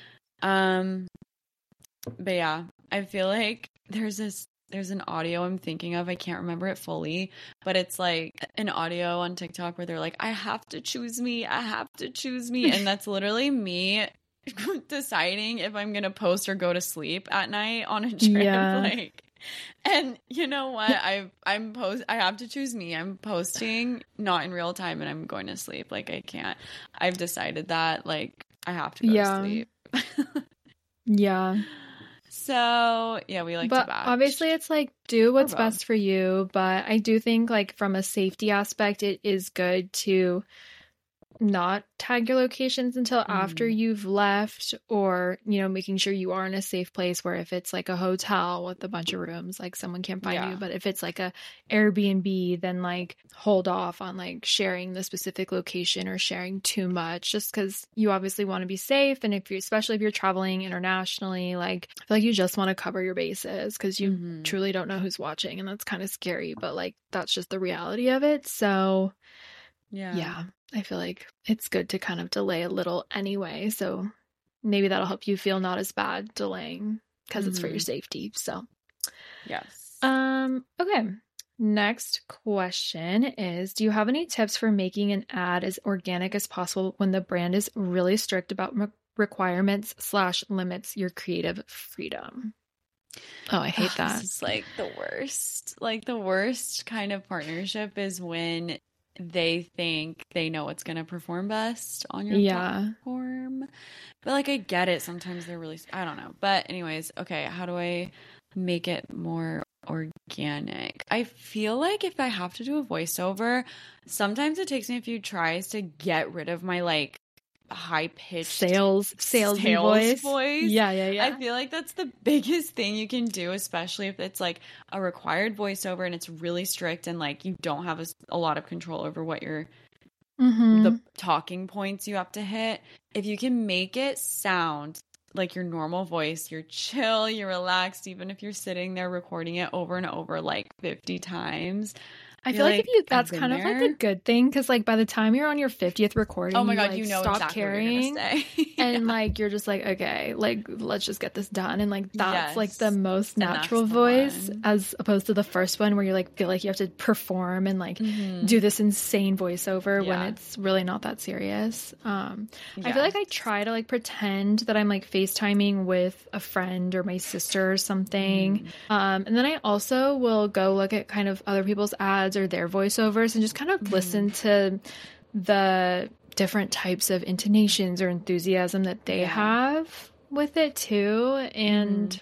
But yeah, I feel like there's an audio I'm thinking of. I can't remember it fully, but it's like an audio on TikTok where they're like, I have to choose me. And that's literally me deciding if I'm going to post or go to sleep at night on a trip. Yeah. Like, and you know what? I have to choose me. I'm posting not in real time and I'm going to sleep. Like I can't. I've decided that like I have to go to sleep. Yeah. So yeah, we like to batch. But obviously it's like do what's best for you. But I do think like from a safety aspect, it is good to not tag your locations until after you've left, or making sure you are in a safe place where if it's like a hotel with a bunch of rooms, like someone can't find you. But if it's like a Airbnb, then like hold off on like sharing the specific location or sharing too much, just because you obviously want to be safe. And especially if you're traveling internationally, like I feel like you just want to cover your bases because you truly don't know who's watching, and that's kind of scary, but like that's just the reality of it. So yeah, I feel like it's good to kind of delay a little anyway. So maybe that'll help you feel not as bad delaying because it's for your safety. So yes. Okay. Next question is, do you have any tips for making an ad as organic as possible when the brand is really strict about requirements / limits your creative freedom? Oh, I hate that. This is like the worst. Like the worst kind of partnership is when they think they know what's going to perform best on your platform. But like I get it. Sometimes they're really, I don't know. But anyways, okay, how do I make it more organic? I feel like if I have to do a voiceover, sometimes it takes me a few tries to get rid of my like high-pitched sales voice. Yeah. I feel like that's the biggest thing you can do, especially if it's like a required voiceover and it's really strict and like you don't have a lot of control over what your the talking points you have to hit. If you can make it sound like your normal voice, you're chill, you're relaxed, even if you're sitting there recording it over and over like 50 times. I feel like that's kind of like a good thing, because like by the time you're on your 50th recording, oh my God, like, you know stop exactly caring, what you're gonna say. and like you're just like, okay, like let's just get this done, and like that's like the most natural voice, as opposed to the first one where you like feel like you have to perform and like do this insane voiceover when it's really not that serious. I feel like I try to like pretend that I'm like FaceTiming with a friend or my sister or something, and then I also will go look at kind of other people's ads or their voiceovers and just kind of listen to the different types of intonations or enthusiasm that they have with it too. And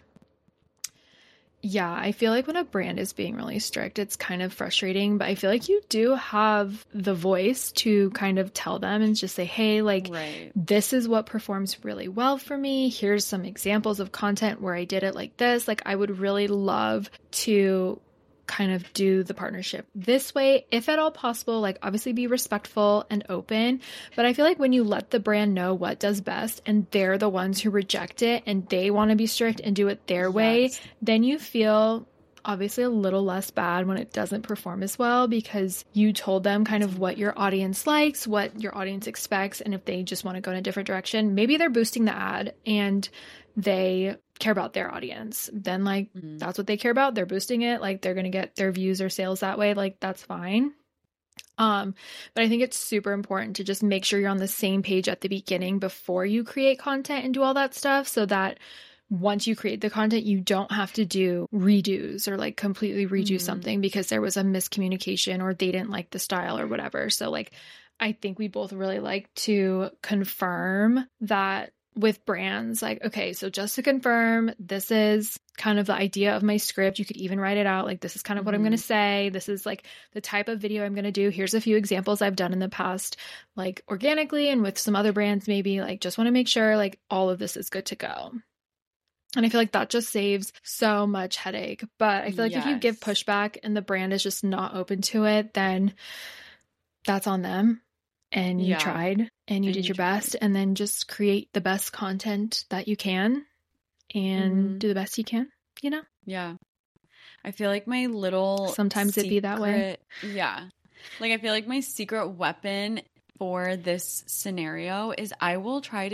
yeah, I feel like when a brand is being really strict, it's kind of frustrating, but I feel like you do have the voice to kind of tell them and just say, hey, like this is what performs really well for me. Here's some examples of content where I did it like this. Like I would really love to kind of do the partnership this way, if at all possible. Like obviously be respectful and open, but I feel like when you let the brand know what does best and they're the ones who reject it and they want to be strict and do it their way, then you feel obviously a little less bad when it doesn't perform as well, because you told them kind of what your audience likes, what your audience expects, and if they just want to go in a different direction, maybe they're boosting the ad and they care about their audience, then like that's what they care about, they're boosting it, like they're gonna get their views or sales that way, like that's fine. But I think it's super important to just make sure you're on the same page at the beginning before you create content and do all that stuff, so that once you create the content, you don't have to do redos or like completely redo something because there was a miscommunication or they didn't like the style or whatever. So like I think we both really like to confirm that with brands, like, okay, so just to confirm, this is kind of the idea of my script. You could even write it out. Like, this is kind of what I'm going to say. This is like the type of video I'm going to do. Here's a few examples I've done in the past, like organically and with some other brands, maybe. Like, just want to make sure like all of this is good to go. And I feel like that just saves so much headache. But I feel like if you give pushback and the brand is just not open to it, then that's on them. and you tried and you did your best, and then just create the best content that you can and do the best you can, you know? Yeah. I feel like my little sometimes it'd be that way. Yeah. Like I feel like my secret weapon for this scenario is I will try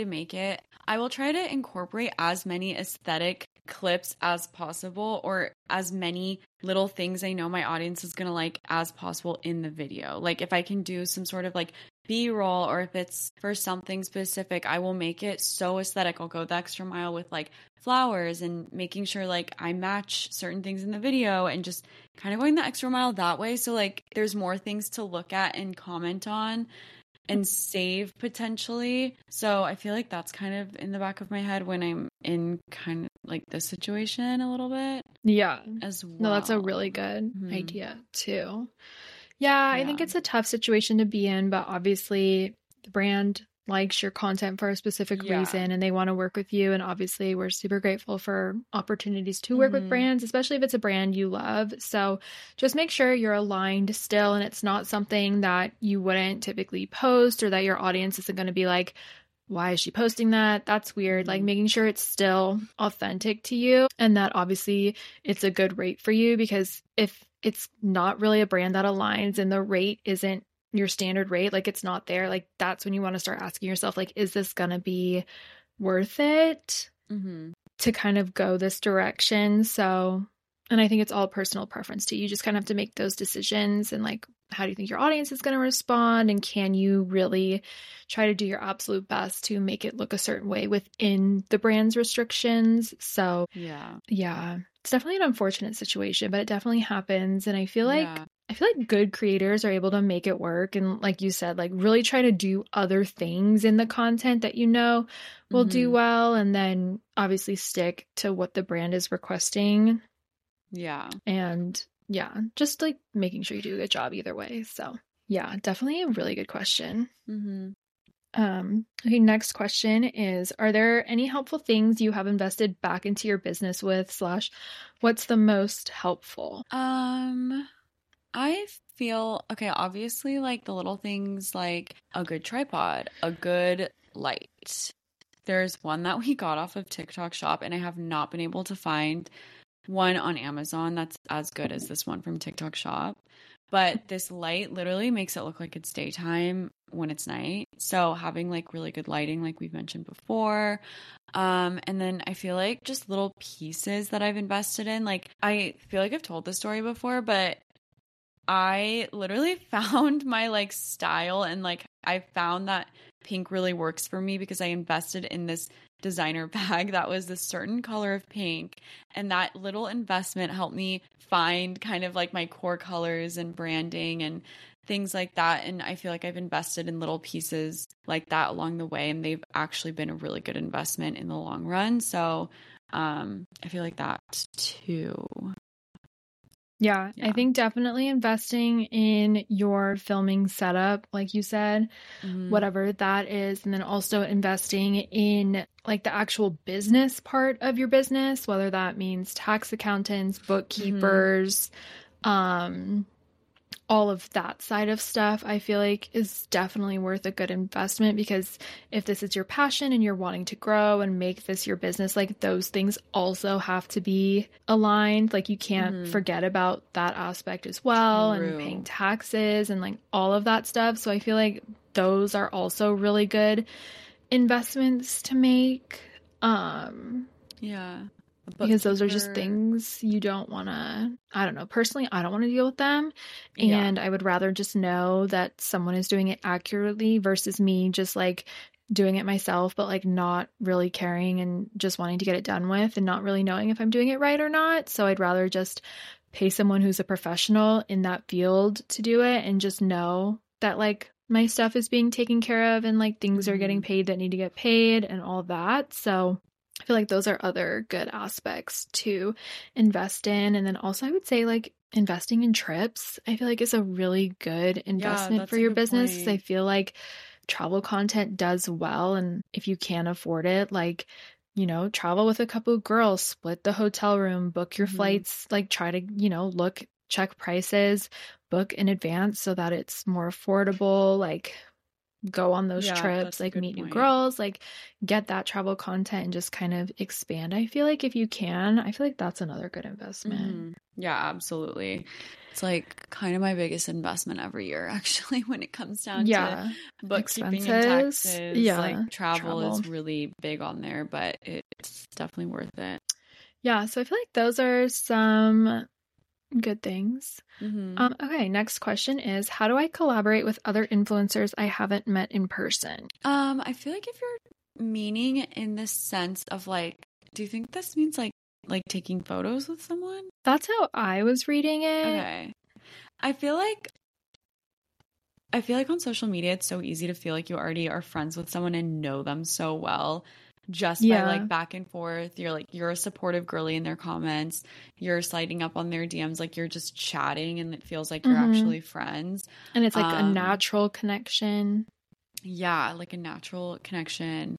to incorporate as many aesthetic clips as possible, or as many little things I know my audience is going to like as possible in the video. Like if I can do some sort of like B-roll, or if it's for something specific, I will make it so aesthetic. I'll go the extra mile with like flowers and making sure like I match certain things in the video, and just kind of going the extra mile that way. So like there's more things to look at and comment on and save potentially. So I feel like that's kind of in the back of my head when I'm in kind of like this situation a little bit. Yeah. As well. No, that's a really good idea too. Yeah, I think it's a tough situation to be in, but obviously the brand likes your content for a specific reason and they want to work with you. And obviously we're super grateful for opportunities to work with brands, especially if it's a brand you love. So just make sure you're aligned still, and it's not something that you wouldn't typically post, or that your audience isn't going to be like, why is she posting that? That's weird. Like making sure it's still authentic to you, and that obviously it's a good rate for you, because if it's not really a brand that aligns and the rate isn't your standard rate, like it's not there, like that's when you want to start asking yourself, like, is this gonna be worth it to kind of go this direction? So, and I think it's all personal preference too. You just kind of have to make those decisions, and like, how do you think your audience is going to respond, and can you really try to do your absolute best to make it look a certain way within the brand's restrictions? So yeah, it's definitely an unfortunate situation, but it definitely happens. And I feel like good creators are able to make it work. And like you said, like really try to do other things in the content that you know will do well. And then obviously stick to what the brand is requesting. Yeah. And yeah, just like making sure you do a good job either way. So yeah, definitely a really good question. Okay, next question is, are there any helpful things you have invested back into your business with, / what's the most helpful? I feel, okay, obviously like the little things like a good tripod, a good light. There's one that we got off of TikTok Shop, and I have not been able to find one on Amazon that's as good as this one from TikTok Shop. But this light literally makes it look like it's daytime when it's night. So having like really good lighting, like we've mentioned before. And then I feel like just little pieces that I've invested in. Like I feel like I've told this story before, but I literally found my like style, and like I found that pink really works for me because I invested in this designer bag that was this certain color of pink, and that little investment helped me find kind of like my core colors and branding and things like that. And I feel like I've invested in little pieces like that along the way, and they've actually been a really good investment in the long run. So I feel like that too. Yeah, I think definitely investing in your filming setup, like you said, whatever that is, and then also investing in like the actual business part of your business, whether that means tax accountants, bookkeepers, all of that side of stuff, I feel like is definitely worth a good investment, because if this is your passion and you're wanting to grow and make this your business, like those things also have to be aligned. Like you can't forget about that aspect as well. True. And paying taxes and like all of that stuff. So I feel like those are also really good investments to make. Yeah. Because those are just things you don't want to, I don't know, personally, I don't want to deal with them. And I would rather just know that someone is doing it accurately versus me just like doing it myself, but like not really caring and just wanting to get it done with and not really knowing if I'm doing it right or not. So I'd rather just pay someone who's a professional in that field to do it and just know that like my stuff is being taken care of and like things are getting paid that need to get paid and all that. So I feel like those are other good aspects to invest in. And then also I would say like investing in trips, I feel like is a really good investment for your business. Because I feel like travel content does well. And if you can afford it, like, you know, travel with a couple of girls, split the hotel room, book your flights, like try to, you know, check prices, book in advance so that it's more affordable. Like go on those trips, like meet new girls, like get that travel content and just kind of expand. I feel like if you can, I feel like that's another good investment. Yeah, absolutely. It's like kind of my biggest investment every year, actually, when it comes down to bookkeeping and taxes. Like travel is really big on there, but it's definitely worth it. Yeah, so I feel like those are some good things. Okay, next question is, how do I collaborate with other influencers I haven't met in person? I feel like if you're meaning in the sense of like, do you think this means like taking photos with someone? That's how I was reading it. Okay. I feel like on social media it's so easy to feel like you already are friends with someone and know them so well just by like back and forth. You're a supportive girly in their comments. You're sliding up on their DMs, like you're just chatting and it feels like you're actually friends. And it's like a natural connection. Yeah, like a natural connection.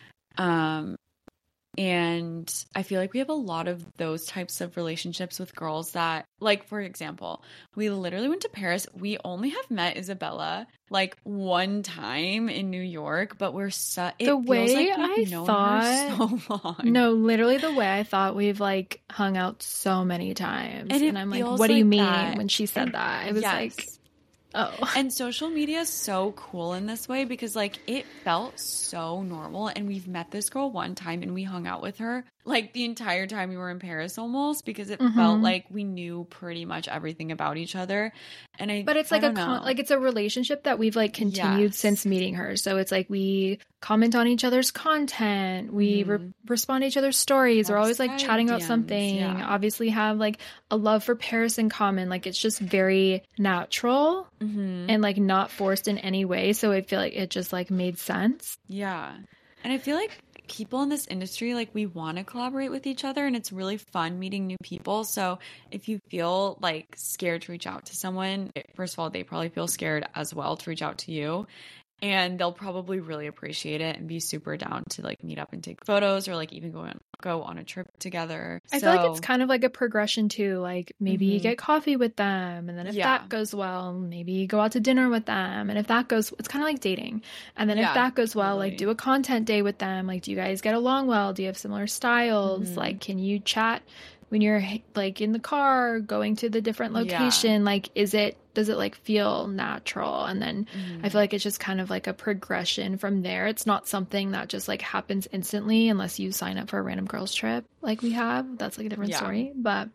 And I feel like we have a lot of those types of relationships with girls that, like, for example, we literally went to Paris. We only have met Isabella like one time in New York, but we're the way I thought so long. No, literally the way I thought we've like hung out so many times. And I'm like, what do you mean when she said that? I was like, oh. And social media is so cool in this way because like it felt so normal, and we've met this girl one time and we hung out with her like the entire time we were in Paris almost, because it felt like we knew pretty much everything about each other. But it's like it's a relationship that we've like continued since meeting her. So it's like we comment on each other's content, we respond to each other's stories, we're always like chatting about something, obviously have like a love for Paris in common. Like it's just very natural and like not forced in any way. So I feel like it just like made sense. Yeah. And I feel like people in this industry, like we want to collaborate with each other, and it's really fun meeting new people. So if you feel like scared to reach out to someone, first of all, they probably feel scared as well to reach out to you. And they'll probably really appreciate it and be super down to like meet up and take photos, or like even go on a trip together. I feel like it's kind of like a progression too. Like maybe you get coffee with them, and then if that goes well, maybe you go out to dinner with them. And if that goes, it's kind of like dating. And then if that goes well, like do a content day with them. Like, do you guys get along well? Do you have similar styles? Like, can you chat when you're like in the car going to the different location? Like, does it like feel natural? And then I feel like it's just kind of like a progression from there. It's not something that just like happens instantly unless you sign up for a random girls trip like we have. That's like a different story. But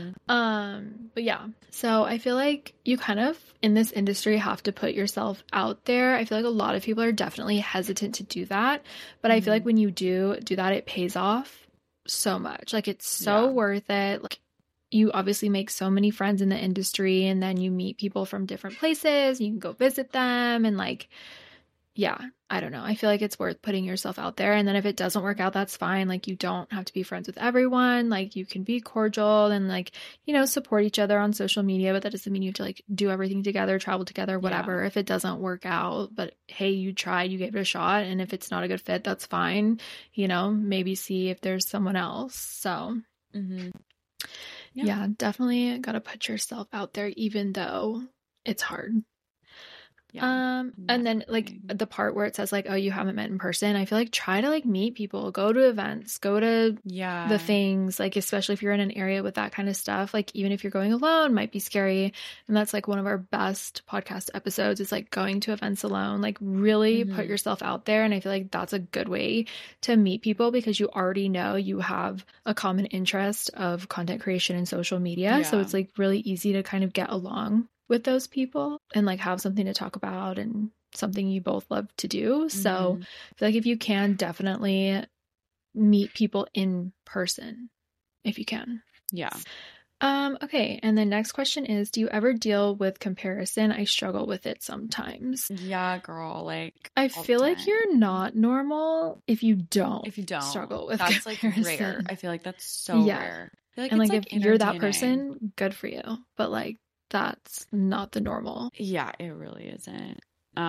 yeah. So I feel like you kind of in this industry have to put yourself out there. I feel like a lot of people are definitely hesitant to do that, but I feel like when you do that, it pays off so much. Like it's so worth it. Like you obviously make so many friends in the industry, and then you meet people from different places. You can go visit them, and like, I don't know. I feel like it's worth putting yourself out there. And then if it doesn't work out, that's fine. Like you don't have to be friends with everyone. Like you can be cordial and like, support each other on social media, but that doesn't mean you have to like do everything together, travel together, whatever. If it doesn't work out, but hey, you tried, you gave it a shot. And if it's not a good fit, that's fine. Maybe see if there's someone else. So yeah, definitely got to put yourself out there, even though it's hard. And then like the part where it says like, oh, you haven't met in person, I feel like try to like meet people, go to events, go to the things, like especially if you're in an area with that kind of stuff. Like even if you're going alone, might be scary. And that's like one of our best podcast episodes is like going to events alone, like really put yourself out there. And I feel like that's a good way to meet people because you already know you have a common interest of content creation and social media. So it's like really easy to kind of get along with those people and like have something to talk about and something you both love to do. So I feel like if you can, definitely meet people in person if you can. Okay, and the next question is, do you ever deal with comparison? I struggle with it sometimes. Yeah, girl, like I feel like you're not normal if you don't struggle with that's comparison. Like rare. I feel like that's so rare. I feel like and like if you're that person, good for you. But like that's not the normal. Yeah, it really isn't.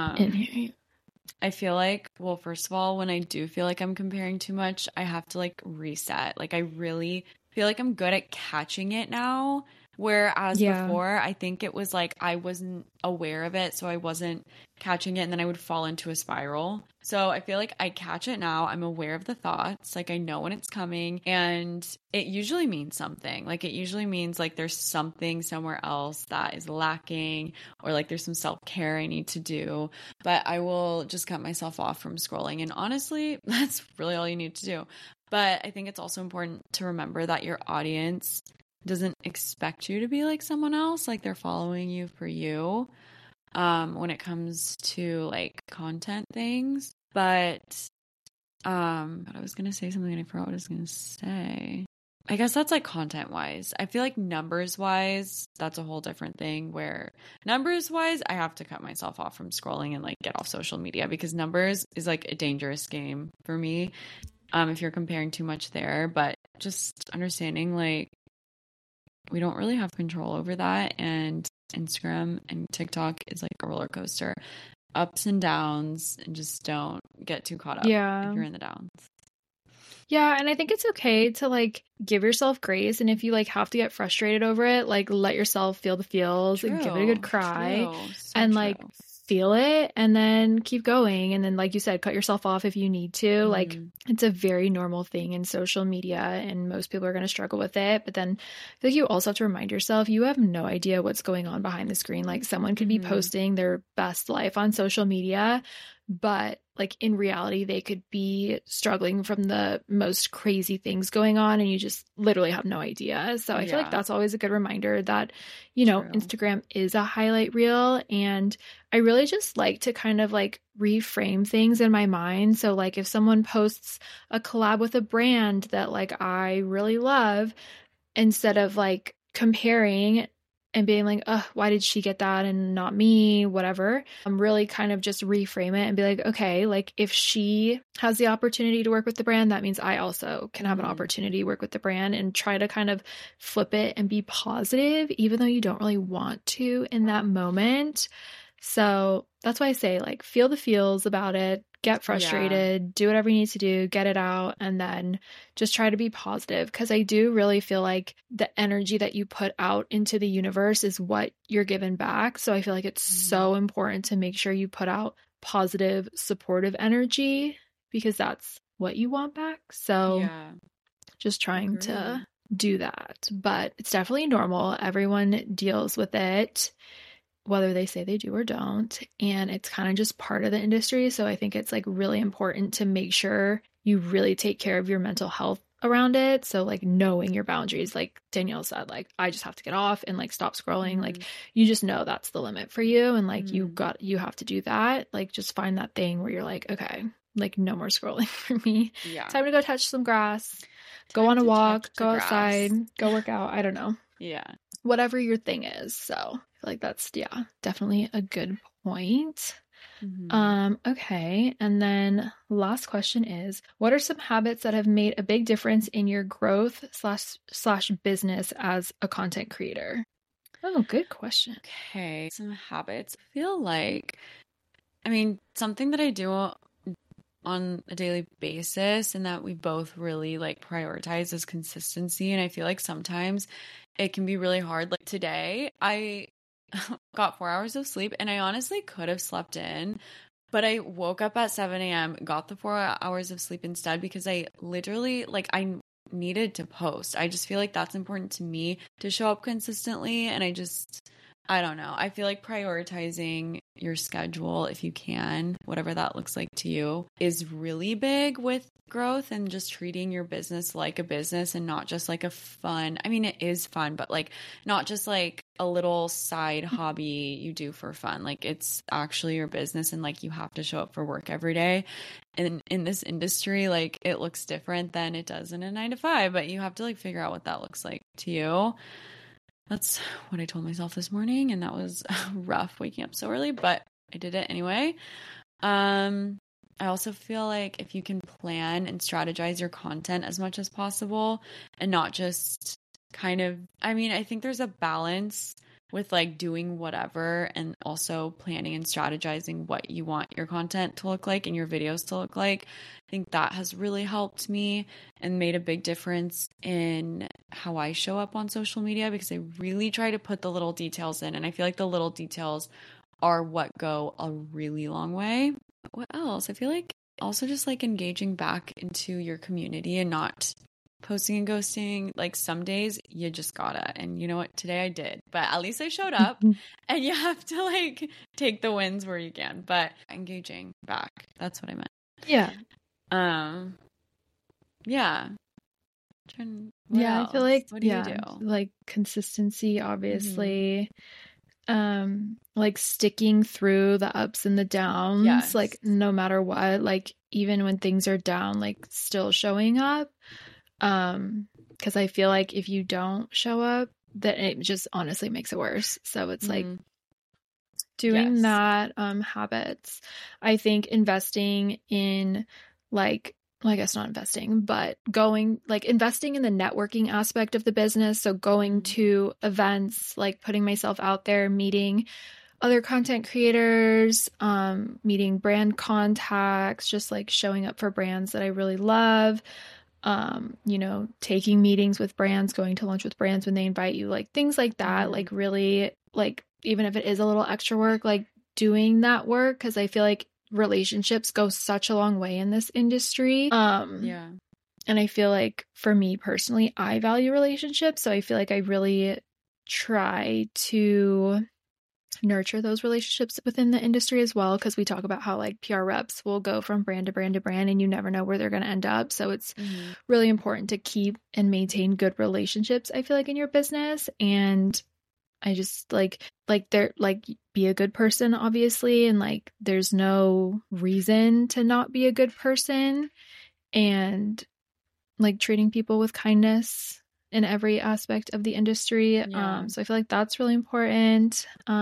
I feel like, well, first of all, when I do feel like I'm comparing too much, I have to like reset. Like I really feel like I'm good at catching it now. Whereas before, I think it was like I wasn't aware of it. So I wasn't catching it and then I would fall into a spiral. So I feel like I catch it now. I'm aware of the thoughts. Like I know when it's coming, and it usually means something. Like it usually means like there's something somewhere else that is lacking, or like there's some self-care I need to do. But I will just cut myself off from scrolling. And honestly, that's really all you need to do. But I think it's also important to remember that your audience doesn't expect you to be like someone else. Like they're following you for you when it comes to like content things. But I was gonna say something and I forgot what I was gonna say. I guess that's like content wise. I feel like numbers wise, that's a whole different thing, where numbers wise, I have to cut myself off from scrolling and like get off social media, because numbers is like a dangerous game for me if you're comparing too much there. But just understanding like we don't really have control over that, and Instagram and TikTok is like a roller coaster, ups and downs, and just don't get too caught up if you're in the downs. Yeah, and I think it's okay to like give yourself grace, and if you like have to get frustrated over it, like let yourself feel the feels and give it a good cry and like feel it, and then keep going. And then like you said, cut yourself off if you need to. Like it's a very normal thing in social media, and most people are going to struggle with it. But then I feel like you also have to remind yourself you have no idea what's going on behind the screen. Like someone could be posting their best life on social media, but like in reality, they could be struggling from the most crazy things going on, and you just literally have no idea. So I feel like that's always a good reminder that, you know, Instagram is a highlight reel. And I really just like to kind of like reframe things in my mind. So like if someone posts a collab with a brand that like I really love, instead of like comparing and being like, oh, why did she get that and not me, whatever, I'm really kind of just reframe it and be like, okay, like if she has the opportunity to work with the brand, that means I also can have an opportunity to work with the brand, and try to kind of flip it and be positive, even though you don't really want to in that moment. So that's why I say like feel the feels about it, get frustrated, do whatever you need to do, get it out, and then just try to be positive. Because I do really feel like the energy that you put out into the universe is what you're given back. So I feel like it's so important to make sure you put out positive, supportive energy, because that's what you want back. So just trying to do that. But it's definitely normal. Everyone deals with it, whether they say they do or don't. And it's kind of just part of the industry. So I think it's like really important to make sure you really take care of your mental health around it. So like knowing your boundaries, like Danielle said, like I just have to get off and like stop scrolling. Like you just know that's the limit for you. And like you have to do that. Like just find that thing where you're like, okay, like no more scrolling for me. Time to go touch some grass, go on a walk, go outside, go work out. I don't know. Whatever your thing is. So I feel like that's, definitely a good point. Okay. And then last question is, what are some habits that have made a big difference in your growth slash business as a content creator? Oh, good question. Okay. Some habits. I feel like, I mean, something that I do on a daily basis and that we both really like prioritize is consistency. And I feel like sometimes it can be really hard. Like today, I got 4 hours of sleep, and I honestly could have slept in, but I woke up at 7 a.m., got the 4 hours of sleep instead, because I literally, like, I needed to post. I just feel like that's important to me to show up consistently. And I don't know. I feel like prioritizing your schedule, if you can, whatever that looks like to you, is really big with growth, and just treating your business like a business and not just like a fun, I mean, it is fun, but like not just like a little side hobby you do for fun. Like it's actually your business, and like you have to show up for work every day. And in this industry, like it looks different than it does in a 9-to-5, but you have to like figure out what that looks like to you. That's what I told myself this morning, and that was rough waking up so early, but I did it anyway. I also feel like if you can plan and strategize your content as much as possible, and not just kind of, I mean, I think there's a balance with like doing whatever and also planning and strategizing what you want your content to look like and your videos to look like. I think that has really helped me and made a big difference in how I show up on social media, because I really try to put the little details in. And I feel like the little details are what go a really long way. What else? I feel like also just like engaging back into your community and not posting and ghosting. Like some days you just gotta, and you know what, today I did, but at least I showed up. And you have to like take the wins where you can, but engaging back, that's what I meant. Yeah. Yeah. Yeah, else? I feel like, what do you do? like consistency, obviously. Like sticking through the ups and the downs, like no matter what, like even when things are down, like still showing up. Because I feel like if you don't show up, that it just honestly makes it worse. So it's like doing that, habits. I think investing in like, well, I guess not investing, but investing in the networking aspect of the business. So going to events, like putting myself out there, meeting other content creators, meeting brand contacts, just like showing up for brands that I really love. Taking meetings with brands, going to lunch with brands when they invite you, like things like that, like really, like even if it is a little extra work, like doing that work, because I feel like relationships go such a long way in this industry. And I feel like for me personally, I value relationships, so I feel like I really try to nurture those relationships within the industry as well, because we talk about how like PR reps will go from brand to brand to brand and you never know where they're going to end up. So it's really important to keep and maintain good relationships, I feel like, in your business. And I just like they're like, be a good person, obviously, and like there's no reason to not be a good person, and like treating people with kindness in every aspect of the industry. So I feel like that's really important.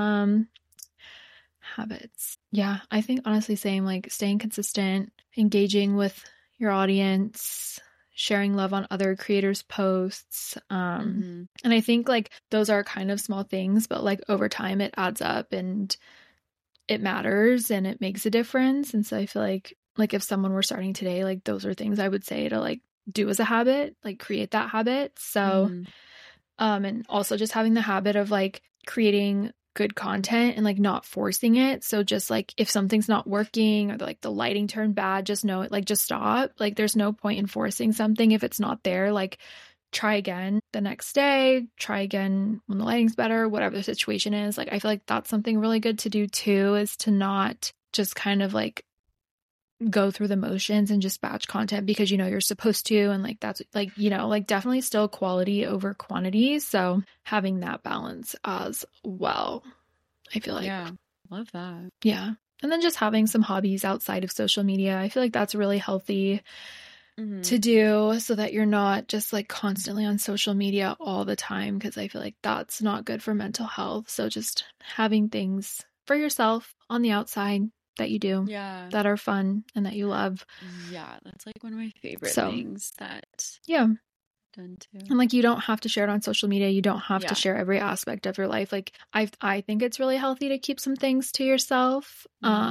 Habits. Yeah, I think honestly same, like staying consistent, engaging with your audience, sharing love on other creators' posts. And I think like those are kind of small things, but like over time it adds up and it matters and it makes a difference. And so I feel like if someone were starting today, like those are things I would say to like do as a habit, like create that habit. So, and also just having the habit of like creating good content and like not forcing it. So just like if something's not working or like the lighting turned bad, just know it, like just stop. Like there's no point in forcing something if it's not there. Like try again the next day, try again when the lighting's better, whatever the situation is. Like I feel like that's something really good to do too, is to not just kind of like go through the motions and just batch content because you know you're supposed to, and like that's like, you know, like definitely still quality over quantity. So having that balance as well, I feel like. Yeah, love that. Yeah. And then just having some hobbies outside of social media, I feel like that's really healthy to do, so that you're not just like constantly on social media all the time, because I feel like that's not good for mental health. So just having things for yourself on the outside that you do that are fun and that you love. Yeah, that's like one of my favorite things that done too. And like you don't have to share it on social media. You don't have to share every aspect of your life. Like I think it's really healthy to keep some things to yourself.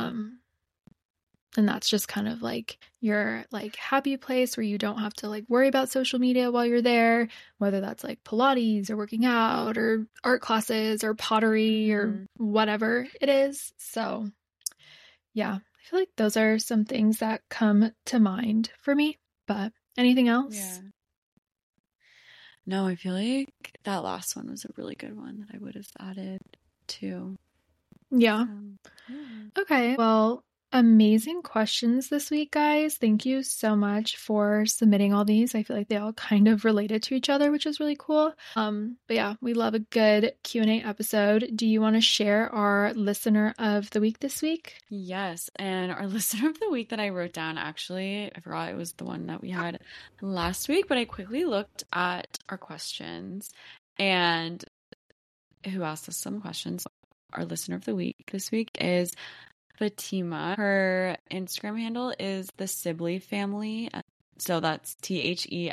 And that's just kind of like your like happy place where you don't have to like worry about social media while you're there, whether that's like Pilates or working out or art classes or pottery or whatever it is. So yeah, I feel like those are some things that come to mind for me. But anything else? Yeah. No, I feel like that last one was a really good one that I would have added too. Yeah. Okay. Well, amazing questions this week, guys. Thank you so much for submitting all these. I feel like they all kind of related to each other, which is really cool. But yeah, we love a good Q&A episode. Do you want to share our listener of the week this week? Yes. And our listener of the week that I wrote down, actually, I forgot it was the one that we had last week, but I quickly looked at our questions and who asked us some questions. Our listener of the week this week is Fatima. Her Instagram handle is the Sibley Family. So that's THESIBLEY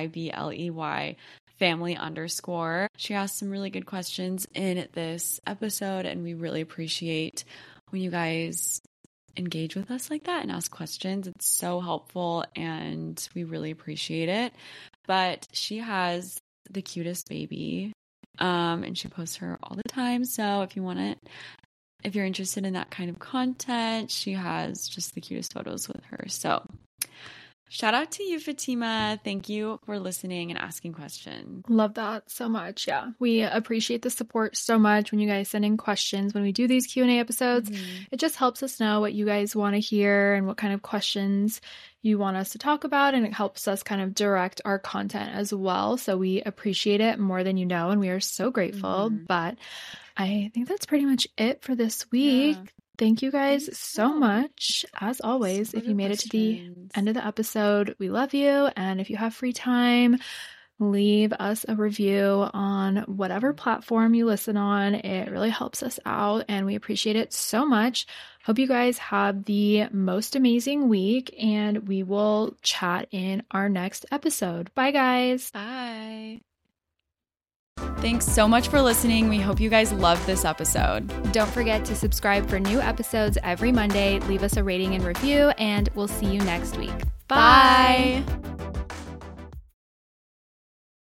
family_. She asked some really good questions in this episode, and we really appreciate when you guys engage with us like that and ask questions. It's so helpful and we really appreciate it. But she has the cutest baby, and she posts her all the time. So if you want to if you're interested in that kind of content, she has just the cutest photos with her. So shout out to you, Fatima. Thank you for listening and asking questions. Love that so much. Yeah. We appreciate the support so much when you guys send in questions. When we do these Q&A episodes, it just helps us know what you guys want to hear and what kind of questions you want us to talk about. And it helps us kind of direct our content as well. So we appreciate it more than you know. And we are so grateful. But I think that's pretty much it for this week. Yeah. Thank you guys so much. As always, if you made it to the end of the episode, we love you. And if you have free time, leave us a review on whatever platform you listen on. It really helps us out and we appreciate it so much. Hope you guys have the most amazing week and we will chat in our next episode. Bye, guys. Bye. Thanks so much for listening. We hope you guys loved this episode. Don't forget to subscribe for new episodes every Monday. Leave us a rating and review, and we'll see you next week. Bye.